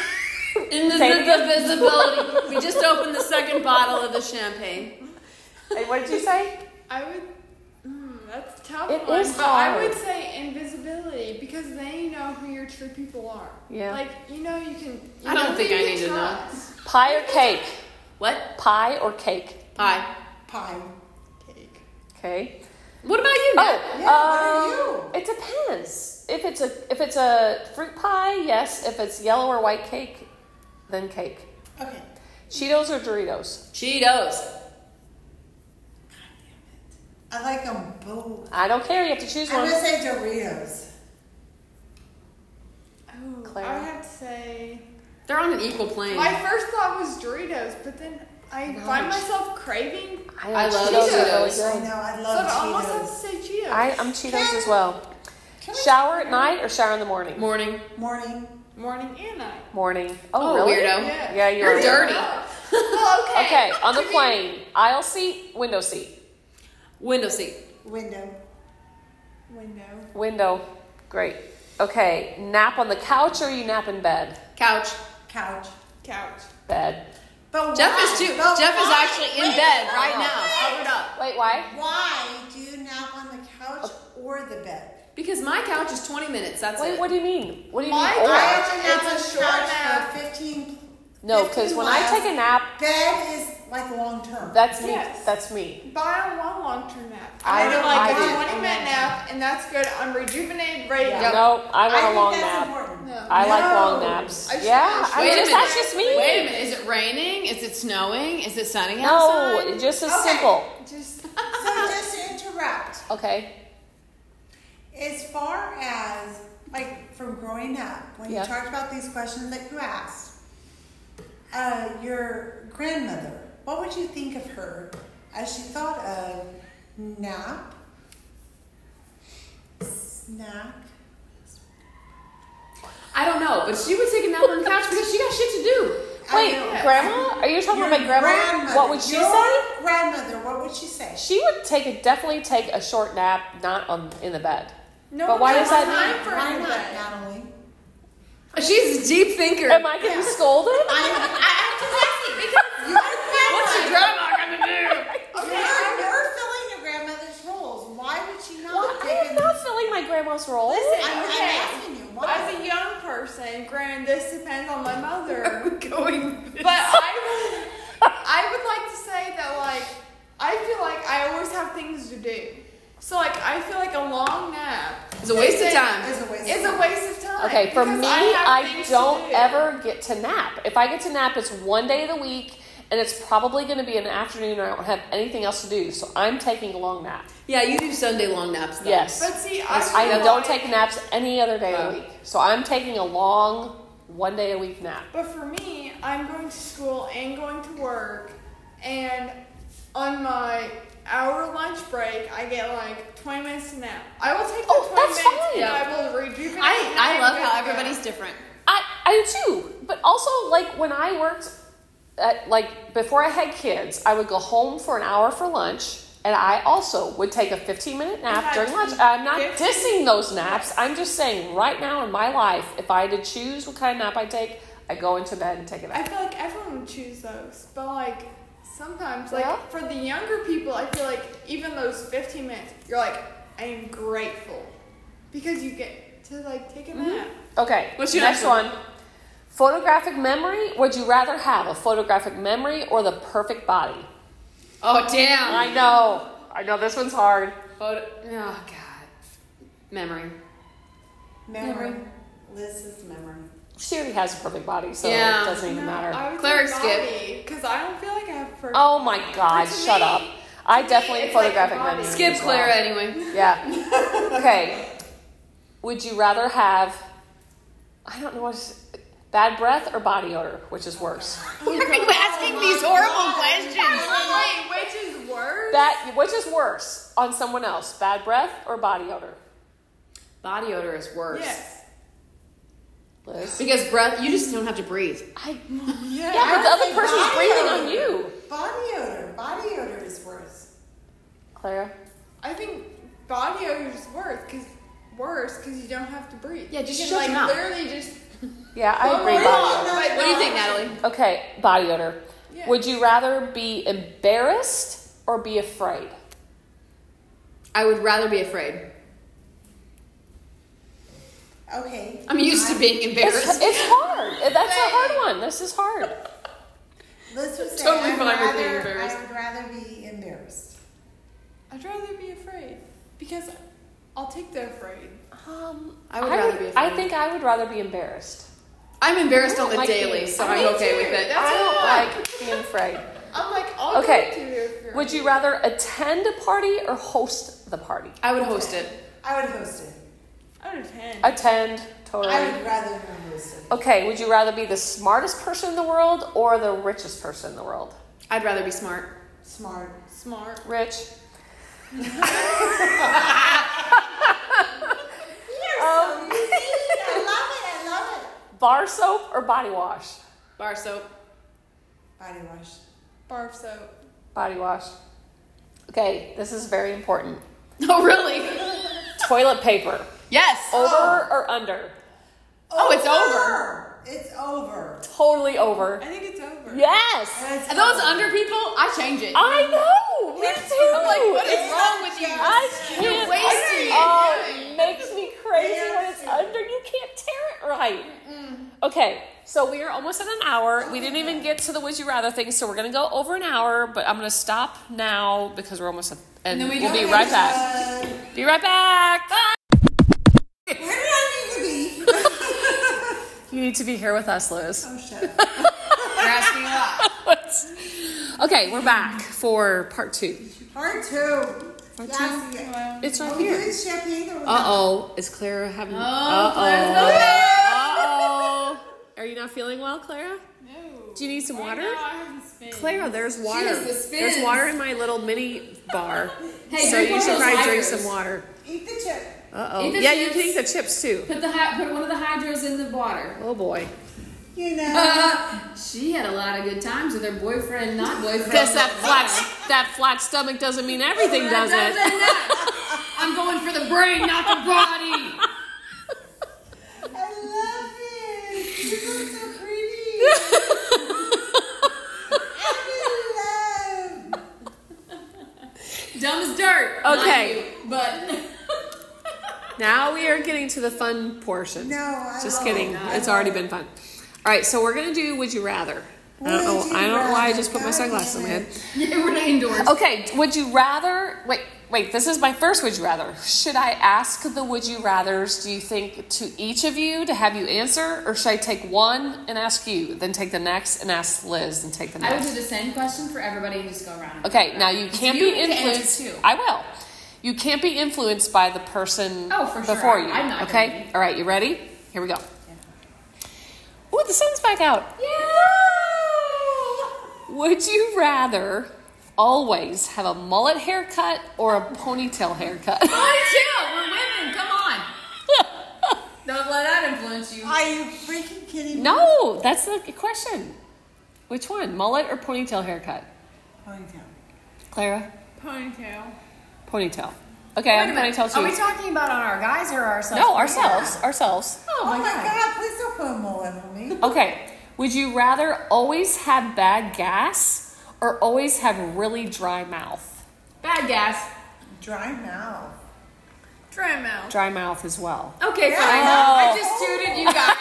Invisibility. We just opened the second bottle of the champagne. hey, what did you say? I would. Mm, that's a tough It one. is but I hard. would say invisibility because they know who your true people are. Yeah. Like you know, you can. You I don't know think who I you need to can know. trust. Pie or cake? What? Pie or cake? Pie. Pie. Cake. Okay. What about you, Oh, Nat? Yeah, what are um, you? it depends. If it's a if it's a fruit pie, yes. If it's yellow or white cake, then cake. Okay. Cheetos or Doritos? Cheetos. I like them both. I don't care. You have to choose I'm one. gonna say Doritos. Oh, Claire? I would have to say. They're on an equal plane. My first thought was Doritos, but then I find myself craving. I love Cheetos. are really Cheetos. good. I know, I So love I almost have to Cheetos. say Cheetos. I, I'm Cheetos as well. Can we- Shower at night or shower in the morning? Morning. Morning. Morning and night. Morning. Oh, Oh, really? weirdo. Yeah. Yeah, you're, You're dirty. Well, okay. Okay, on the To be- plane, aisle seat, window seat. Window seat. Window. Window. Window. Great. Okay, nap on the couch or you nap in bed? Couch. Couch. Couch. Bed. But Jeff why? is too. But Jeff is why? actually in Wait, bed wait, right now, wait. covered up. Wait, why? Why do you nap on the couch or the bed? Because my couch is twenty minutes. That's Wait, it. what do you mean? What do you My mean? couch- Or? I have to nap It's a on the short couch nap. for fifteen. No, because fifteen when I miles. take a nap, Bed is like long term. that's me. Yes. That's me. But I don't want long term nap. I I do- do like I a do. twenty minute nap, and that's good. I'm rejuvenated, ready to Yeah. go. No, I want I a think long that's nap. important. No. I like No. long naps. I just- yeah, I I Wait a just, minute. that's just me. Wait a minute. Is it raining? Is it snowing? Is it sunny No, outside? just as Okay. simple. Just So just to interrupt, Okay. as far as like from growing up, when Yeah. you talked about these questions that you asked, uh, your grandmother, what would you think of her as she thought of nap, snack? I I don't know, but she would take a nap on the couch because she got shit to do. Wait, Grandma? Are you talking Your about my grandma? grandmother. What would she Your say? grandmother, what would she say? She would take a definitely take a short nap, not on in the bed. No, But why there's does that time mean- for Why any of not, that. Natalie? She's a deep thinker. Am I getting scolded? I, I just asking because what's your grandma gonna do? you're, you're filling your grandmother's roles. Why would she not Well, take I am a not filling my grandma's role. Listen, I'm, okay. I'm asking you. Why? As a young person, granted, this depends on my mother. Going. But I would, I would like to say that, like, I feel like I always have things to do. So, like, I feel like a long nap It's a waste of is time. It's a waste Is of a waste of time. Okay, for because me, have I things to don't do. ever get to nap. If I get to nap, it's one day of the week, and it's probably going to be an afternoon, or I don't have anything else to do. So I'm taking a long nap. Yeah, you do Sunday long naps though. Yes. But see, I, I feel don't like- take naps any other day of the week. So I'm taking a long, one day a week nap. But for me, I'm going to school and going to work, and on my hour lunch break, I get like twenty minutes to nap. I will take the Oh, twenty that's minutes fine. and I will rejuvenate. I, and I I'm love good how to go. everybody's different. I, I do too. But also, like, when I worked, at, like, before I had kids, I would go home for an hour for lunch, and I also would take a fifteen minute nap had during lunch. I'm not fifteen dissing those naps. I'm just saying, right now in my life, if I had to choose what kind of nap I take, I go into bed and take a I nap. feel like everyone would choose those, but like sometimes, like Yeah. for the younger people, I feel like even those fifteen minutes, you're like, I am grateful because you get to like take a nap. Okay, What's your next next one? one. Photographic memory. Would you rather have a photographic memory or the perfect body? Oh damn. I know. I know this one's hard. Photo. Oh god. Memory. memory. Liz's memory. She already has a perfect body, so Yeah. it doesn't even matter. I would Claire, say skip. body because I don't feel like I have a perfect. Oh my body. God! But to Shut me- up. I to me, definitely it's like a photographic body. memory. Skip as well. Clara anyway. Yeah. Okay. Would you rather have? I don't know what's bad breath or body odor, which is worse? Why are you asking these horrible questions? Wait, which is worse? Bad. Which is worse on someone else? Bad breath or body odor? Body odor is worse. Yes. Liz. Because breath, you just don't have to breathe. I, Yeah. yeah, but the other think person's body breathing odor. on you. Body odor. Body odor is worse. Clara. I think body odor is worse because worse because you don't have to breathe. Yeah, just you shut can, your like mouth. literally just. Yeah, I Oh agree. my Body God. odor. But What do you no. think, Natalie? Okay, body odor. Yeah. Would you rather be embarrassed or be afraid? I would rather be afraid. Okay. I'm used to being It's, embarrassed. it's hard. That's a hard one. This is hard. Liz would say Totally I'd fine with being rather, embarrassed. I would rather be embarrassed. I'd rather be afraid because I'll take the afraid. Um, I would rather be I afraid. think I would rather be embarrassed. I'm embarrassed on the like daily, being- so I I'm me okay too. with it. That's I don't why. like being afraid. I'm like, I'll Okay. go to the afraid. Would you rather attend a party or host the party? I would host it. I would host it. Out of ten. Attend, totally. I would rather not host it. Okay, would you rather be the smartest person in the world or the richest person in the world? I'd rather be smart. Smart. Smart. Rich. You're Um, so unique. I love it. I love it. Bar soap or body wash? Bar soap. Body wash. Barf soap. Body wash. Okay, this is very important. Oh, really? Toilet paper. Yes. Over or under? Oh, it's over. It's over. Totally over. I think it's over. Yes! It's Are those over. under people? I change it. I know! Me too! I'm like, what is It's wrong not with you? just- I can't. wasting it. Oh, it makes me crazy when it's Yes. under. You can't tear it right. Okay, so we are almost at an hour. We didn't even get to the would you rather thing, so we're gonna go over an hour. But I'm gonna stop now because we're almost at, and, then we we'll go be ahead right and, back. Uh, Be right back. where did I need to be? You need to be here with us, Liz. Oh, shut up. You're asking a lot. Okay, we're back for part two. Part two. Yes, yeah. It's right Are we here. doing champagne or Uh oh. Is Clara having? Oh, Uh Claire's oh. not Uh oh. Are you not feeling well, Clara? No. Do you need some water? Right now I have the spin. Clara, there's water. has the spins. There's water in my little mini bar. Hey, so drink you one should of those probably drink lighters. some water. Eat the chip. Uh-oh. Eat the Yeah, you chips. can eat the chips too. Put the hy- put one of the hydros in the water. Oh boy. You know. Uh, she had a lot of good times with her boyfriend, not boyfriend. Guess that flat that flat stomach doesn't mean everything, does it? I'm going for the brain, not the body. I love it. You look so pretty. I'm in love. Dumb as dirt. Okay. Not you, but Now we are getting to the fun portion. No, I Just love kidding. it. I It's love already it. been fun. All right, so we're gonna do Would You Rather. I don't know. Would you I don't know why I rather? just put my God sunglasses on my damn head. it. yeah, we're not indoors. Okay, would you rather? Wait, wait. This is my first Would You Rather. Should I ask the Would You Rather's? Do you think to each of you to have you answer, or should I take one and ask you, then take the next and ask Liz, and take the I would next? do the same question for everybody and just go around. and Okay, around. now you can't you be get to answer influenced. too. I will. You can't be influenced by the person Oh, for sure. before you. I'm not okay. gonna be. All right. You ready? Here we go. Ooh, the sun's back out. Would you rather always have a mullet haircut or a ponytail haircut? Ponytail, we're women. Come on. Don't let that influence you. Are you freaking kidding me? No, that's the question. Which one, mullet or ponytail haircut? Ponytail. Clara, Ponytail. ponytail. Okay, I'm ponytail too. Are we talking about on our guys or ourselves? no, ourselves, ourselves. Oh, Oh my, my god. God, please don't put a mullet on me. Okay, would you rather always have bad gas or always have really dry mouth? Bad gas. Dry mouth. Dry mouth. Dry mouth as well. Okay, Yeah. fine. Oh. I just tooted you guys.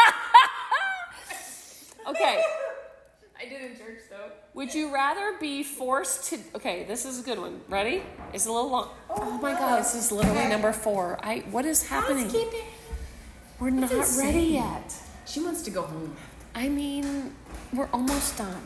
Okay, I did in church though. would you rather be forced to... Okay, this is a good one. Ready? It's a little long. Oh my God, this is literally Okay. number four. I. What is happening? Housekeeping. We're not insane. ready yet. She wants to go home. I mean, we're almost done.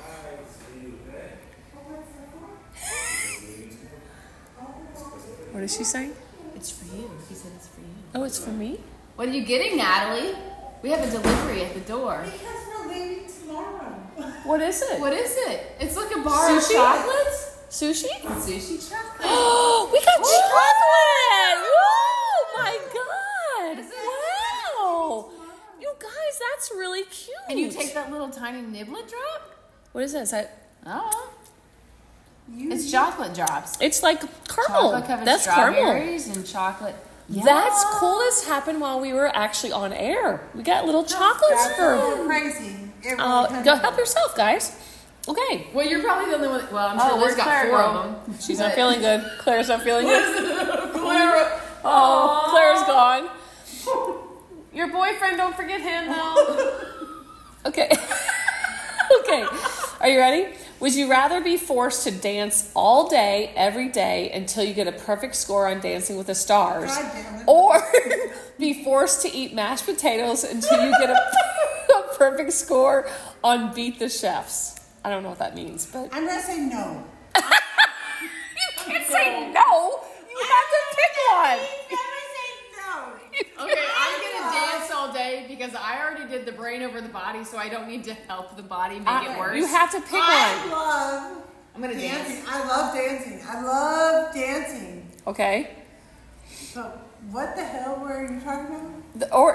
What is she saying? It's for you. He said it's for you. Oh, it's for me? What are you getting, Natalie? We have a delivery at the door. Because we're leaving tomorrow. What is it? What is it? It's like a bar of Sushi? chocolates. Sushi? Sushi chocolate. Oh, we got chocolate! Oh my God! Is it? Wow! You guys, that's really cute. And you take that little tiny niblet drop? What is that? Is that? Oh. You, It's chocolate drops. It's like caramel. Chocolate covered That's caramel. strawberries and chocolate. That's Yeah. cool. This happened while we were actually on air. We got little chocolates That's for. so crazy. It really Uh, kinda- go help yourself, guys. Okay. Well, you're probably the only one. Well, I'm sure Oh, Liz where's got Claire four go? of them. She's not But- feeling good. Claire's not feeling good. Clara. Oh, Claire's gone. Your boyfriend, don't forget him though. Okay. Okay. Are you ready? Would you rather be forced to dance all day, every day, until you get a perfect score on Dancing with the Stars? God damn it. Or be forced to eat mashed potatoes until you get a, a perfect score on Beat the Chefs? I don't know what that means, but I'm gonna say no. you can't say no. You have to pick one. Never say no. Okay, I'm gonna dance all day because I already did the brain over the body, so I don't need to help the body make I- it worse. You have to pick I one. love I'm gonna dancing. dance. I love dancing. I love dancing. Okay. But what the hell were you talking about? The- Or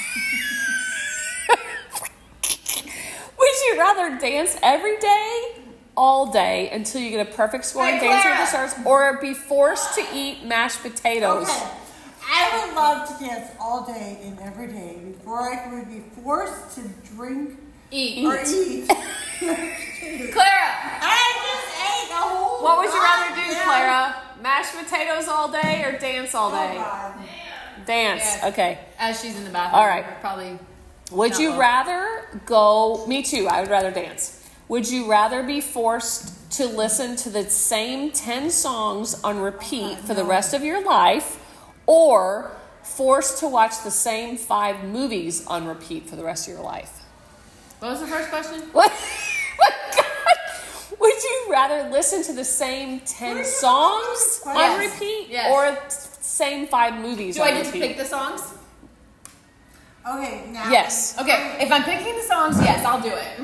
would you rather dance every day, all day, until you get a perfect score Hey, on Dancing with the Clara. Stars, or be forced to eat mashed potatoes? Okay. I would love to dance all day and every day before I would be forced to drink Eat. or eat. Clara, I just ate a whole What would you rather goddamn- do, Clara? Mashed potatoes all day or dance all Oh, day? God. Dance. Yes. Okay. as she's in the bathroom. All right. Probably. Would Not you well. rather go? Me too. I would rather dance. Would you rather be forced to listen to the same ten songs on repeat for the rest of your life, or forced to watch the same five movies on repeat for the rest of your life? What was the first question? What? What God? Would you rather listen to the same ten songs on Yes. repeat, Yes. or same five movies Do on I get to repeat? pick the songs? Okay, now. Yes. Okay, if I'm picking the songs, yes, I'll do it. Mm-hmm.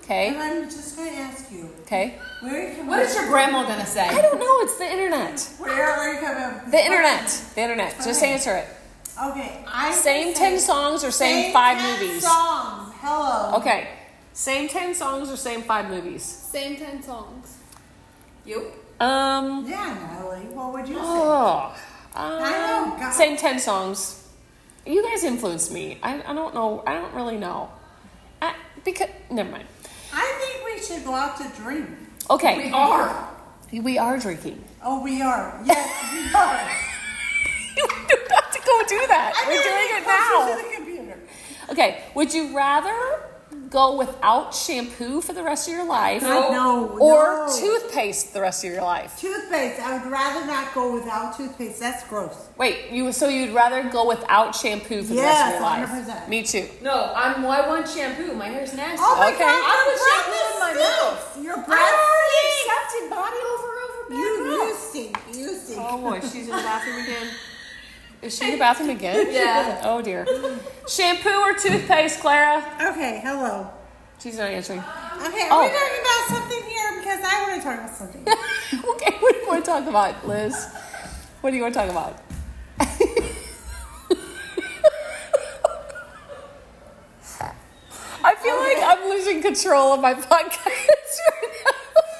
Okay. And I'm just going to ask you, Okay. where can What we, is your grandma gonna say? I don't know. It's the internet. where are you coming? The internet. The internet. Just Okay. answer it. Okay, I Same ten songs or same five movies? songs. Hello. Okay. Same ten songs or same five movies? Same ten songs. You? Um. Yeah, Natalie. What would you say? Oh. I know, Um, God. same ten songs. You guys influenced me. I, I don't know. I don't really know. I, because never mind. I think we should go out to drink. Okay. We are. We are drinking. Oh, we are. Yes, we are. You do not to go do that. I'm We're gonna doing be it closer now. to the computer. Okay. Would you rather go without shampoo for the rest of your life, God, no, or no. toothpaste the rest of your life? Toothpaste. I would rather not go without toothpaste. That's gross. Wait, you so you'd rather go without shampoo for the rest Yes, of your life? one hundred percent. Me too. No, I'm. I want shampoo. My hair's nasty. Oh my Okay. God! I Your put shampoo in my breath mouth. stinks. Your I breath already stinks. accepted body over over bad You, you breath. stink. You stink. Oh boy, she's in the bathroom again. Is she in the bathroom again? Yeah. Oh dear. Shampoo or toothpaste, Clara? Okay. Hello. She's not answering. Okay. Are Oh. we talking about something here? Because I want to talk about something. Okay, what do you want to talk about, Liz? What do you want to talk about? I feel like I'm losing control of my podcast right now.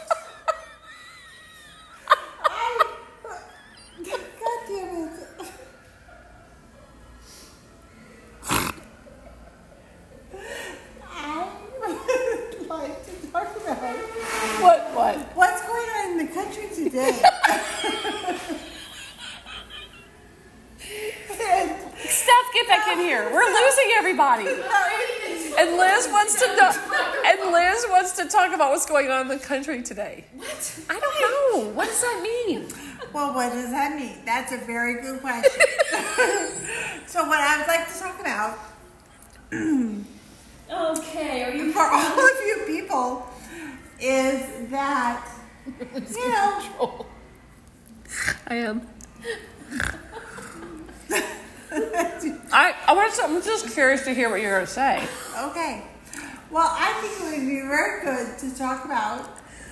I, God damn it. I would like to talk about What? What? what's going on in the country today. Steph, get back in here. We're losing everybody. And Liz wants to know. And Liz wants to talk about what's going on in the country today. What? I don't know. What does that mean? Well, what does that mean? That's a very good question. So what I would like to talk about, Okay. Are you? for all of you people, is that, you know, I am. I I want to. I'm just curious to hear what you're going to say. okay. Well, I think it would be very good to talk about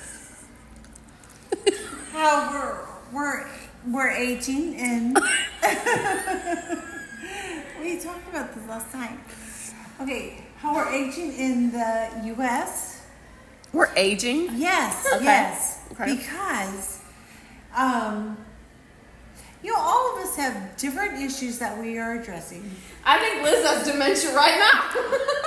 how we're we're we're aging, and we talked about this last time. Okay, how we're aging in the U S. We're aging. Yes, Okay. yes, Okay. because um, you know, all of us have different issues that we are addressing. I think Liz has dementia right now.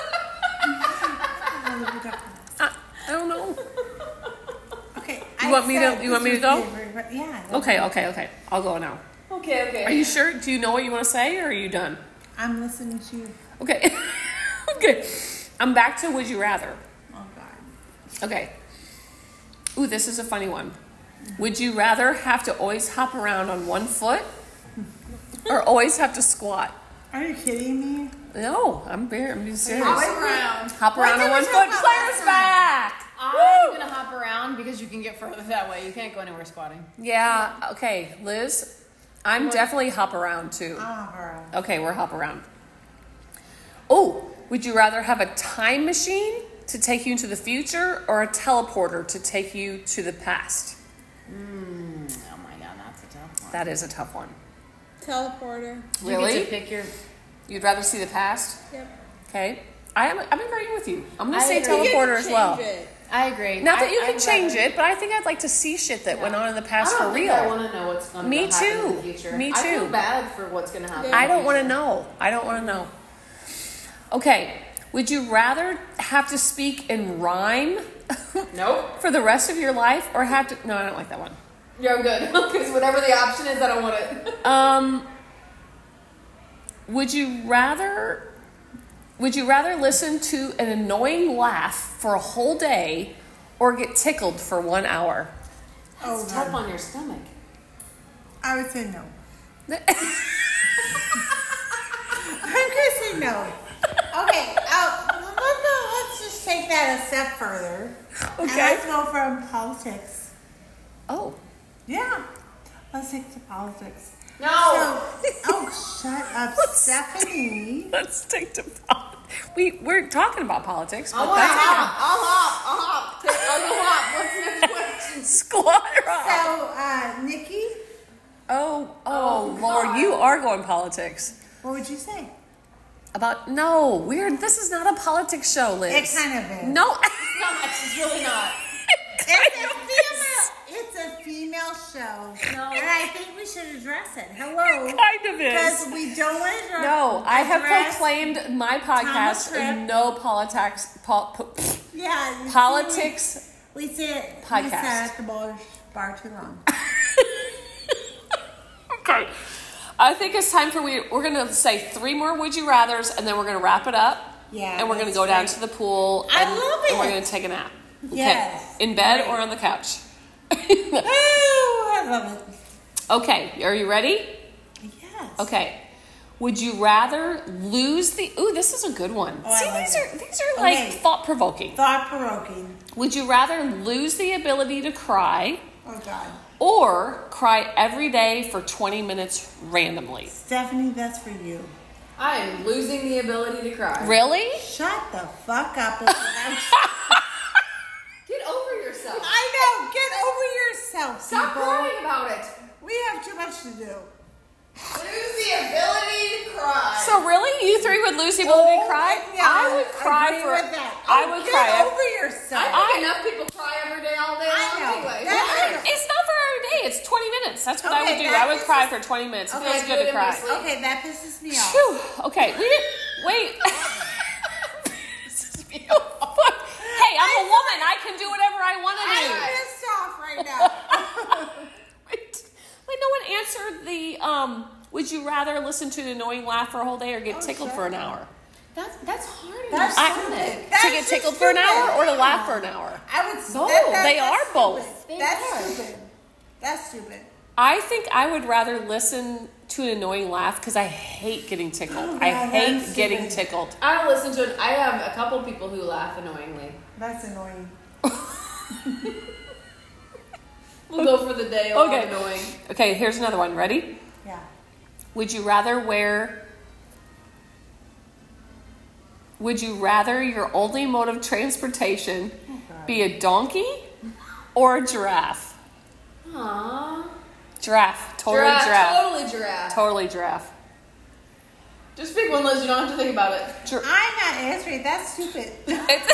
I, I don't know. Okay, You want me to- you want me to go? Yeah. Okay. Okay. Okay. I'll go now. Okay. Okay. Are you sure? Do you know what you want to say, or are you done? I'm listening to you. Okay. Okay. I'm back to would you rather. Oh God. Okay. Ooh, this is a funny one. Would you rather have to always hop around on one foot or always have to squat? Are you kidding me? No, I'm very, I'm being serious. Hop around. Hop Why around did on we one talk foot. about Claire's last back. I'm Woo! gonna hop around because you can get further that way. You can't go anywhere squatting. Yeah. Okay, Liz. I'm definitely hop around too. Oh, girl. Okay, we're hop around. Oh, would you rather have a time machine to take you into the future or a teleporter to take you to the past? Mm, oh my God, that's a tough one. That is a tough one. Teleporter. You Really? get to pick your. You'd rather see the past? Yep. Okay. I am, I'm agreeing with you. I'm going I to say agree. You get to teleporter as well. change it. I agree. Not that I- you can I'd change rather- it, but I think I'd like to see shit that went on in the past I for don't think real. I want to know what's going to Me happen in too. the future. Me I feel too. bad for what's going to happen. I in the don't want to future. know. I don't want to know. Okay. Would you rather have to speak in rhyme Nope. for the rest of your life or have to. No, I don't like that one. Yeah, I'm good. Because whatever the option is, I don't want it. Um, would you rather would you rather listen to an annoying laugh for a whole day or get tickled for one hour? Oh, It's tough God. on your stomach. I would say no. I'm gonna say no. Okay, uh, let's, go, let's just take that a step further. And Okay. let's go from politics. Oh. Yeah. Let's take to politics. No. So, oh, shut up, Stephanie. Let's stick to politics. We we're talking about politics, but I want to that's hop. I'll hop. are going politics. What would you say? About no, weird. This is not a politics show, Liz. It kind of is. No, It's not. It's really not. It's a female. It's a female show. No. And I think we should address it. Hello. kind of Because is. we don't want to address. No, I have address- proclaimed my podcast Tripp. no politics. Pol, po, Yeah. you see, politics. We, we said Podcast. we sat at the bar, bar too long. Okay. I think it's time for we. We're gonna say three more would you rather's, and then we're gonna wrap it up. Yeah. And we're gonna that's go down great. to the pool. I and, love And we're it. gonna take a nap. Okay. Yes. In bed Great. or on the couch. Oh, I love it. Okay. Are you ready? Yes. Okay. Would you rather lose the? Ooh, this is a good one. Oh, I See, like these it. are these are like Okay. thought provoking. Thought provoking. Would you rather lose the ability to cry Oh God. or cry every day for twenty minutes randomly? Stephanie, that's for you. I am losing the ability to cry. Really? Shut the fuck up. Get over yourself. I know. Get over yourself, Stop people. crying about it. We have too much to do. Lose the ability to cry. So really, you three would lose the ability to cry? Yeah, I would cry agree for. with that. I Oh, would get cry. over yourself. I think enough people cry every day, all day I long know. anyway. That's Who it. cares? It's not for every day. It's twenty minutes. That's what I Okay, would do. that I would is cry just- for twenty minutes. It Okay, feels good good to in cry. my sleep. Okay, that pisses me off. Whew. Okay, we didn't wait. Hey, I'm a woman. I can do whatever I want to I'm do. pissed off right now. Wait, wait, no one answered the. Um, would you rather listen to an annoying laugh for a whole day or get Oh, tickled sure. for an hour? That's that's hard. That's enough, I- isn't stupid. it? That's to get just tickled for an stupid. hour or to laugh for an hour? I would. Both. that- that- They that's are stupid. both. They That's are. stupid. That's stupid. I think I would rather listen to an annoying laugh because I hate getting tickled. Oh, I yeah, hate that's getting stupid. tickled. I don't listen to it. I have a couple people who laugh annoyingly. That's annoying. We'll go for the day of Okay. annoying. Okay, here's another one. Ready? Yeah. Would you rather wear Would you rather your only mode of transportation be a donkey or a giraffe? Aww. Giraffe. Totally giraffe. Giraffe. Totally giraffe. Totally giraffe. Just pick one, Liz. You don't have to think about it. Gir- I'm not answering. That's stupid. It's-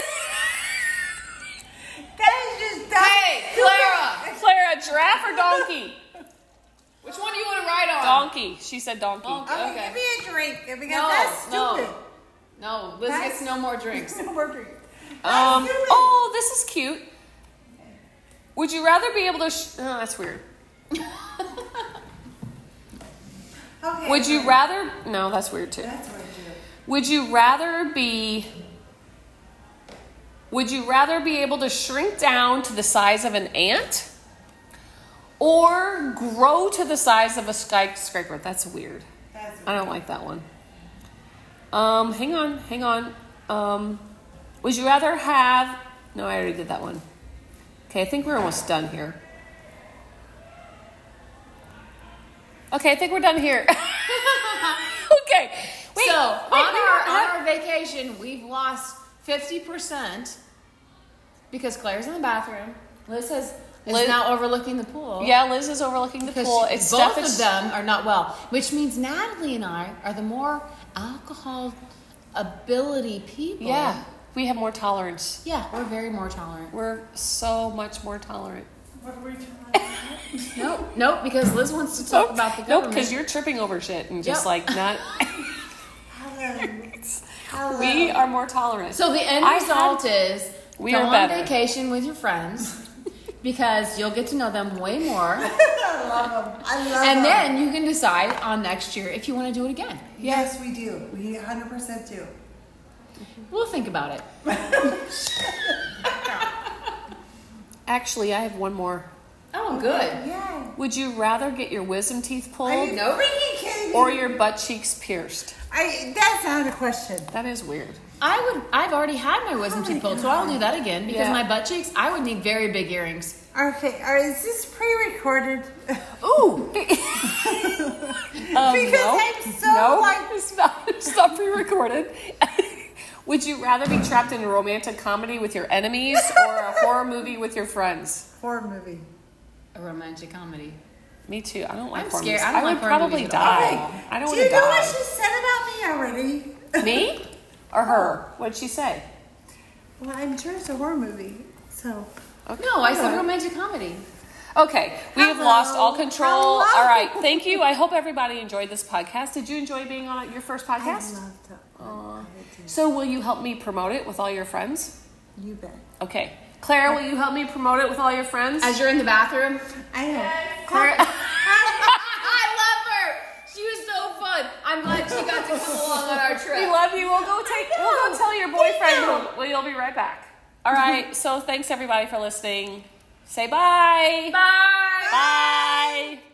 That is just dumb. Hey, Clara. Clara, giraffe or donkey? Which one do you want to ride on? Donkey. She said donkey. Donkey. Okay, Okay. give me a drink because No, that's no. stupid. No, Liz That's- gets no more drinks. No more drink. Um, stupid. oh, this is cute. Would you rather be able to... Sh- oh, that's weird. Okay. Would you rather... No, that's weird too. That's what I do. Would you rather be... Would you rather be able to shrink down to the size of an ant or grow to the size of a skyscraper? That's weird. That's I don't like that one. Um, hang on, hang on. Um, would you rather have... No, I already did that one. Okay, I think we're almost done here. Okay, I think we're done here. Okay. Wait, so wait, on wait, our wait, on our vacation, we've lost fifty percent because Claire's in the bathroom. Liz has is Liz- now overlooking the pool. Yeah, Liz is overlooking the Because pool. she- It's both Steph- of them are not well, which means Natalie and I are the more alcohol ability people. Yeah, we have more tolerance. Yeah, we're very more tolerant. We're so much more tolerant. What were we talking about? Nope, nope, because Liz wants to talk about the Nope, government. because you're tripping over shit and just Yep. like not. Hello. Hello. We are more tolerant. So the end I result had- is We go are on better. vacation with your friends because you'll get to know them way more, I love them. I love and them. then you can decide on next year if you want to do it again. Yes, we do. We one hundred percent do. We'll think about it. Actually, I have one more. Oh, good. Yeah. Would you rather get your wisdom teeth Are pulled you Nope. freaking kidding me? or your butt cheeks pierced? I, that's not a question. That is weird. I would. I've already had my wisdom Oh teeth my pulled, so I'll do that again because Yeah. my butt cheeks. I would need very big earrings. Okay, are, is this pre-recorded? Ooh. um, Because no. I'm so no, like- it's not, it's not pre-recorded. Would you rather be trapped in a romantic comedy with your enemies or a horror movie with your friends? Horror movie. A romantic comedy. Me too. I don't like I'm horror scared. movies. I I, don't would like horror probably movies at all. die. I don't Do want you to know die. what she said about me already? Me or her? What'd she say? Well, I'm sure it's a horror movie. So, No, I said romantic comedy. Okay, we have Hello. lost all control. Hello. All right, thank you. I hope everybody enjoyed this podcast. Did you enjoy being on your first I podcast? love to. I did. So will you help me promote it with all your friends? You bet. Okay. Claire, will you help me promote it with all your friends? As you're in the bathroom. I know. Claire, I love her. She was so fun. I'm glad she got to come along on our trip. we love you. We'll go take. We'll go tell your boyfriend. We'll, well, you'll be right back. All right. So thanks everybody for listening. Say bye. Bye. Bye.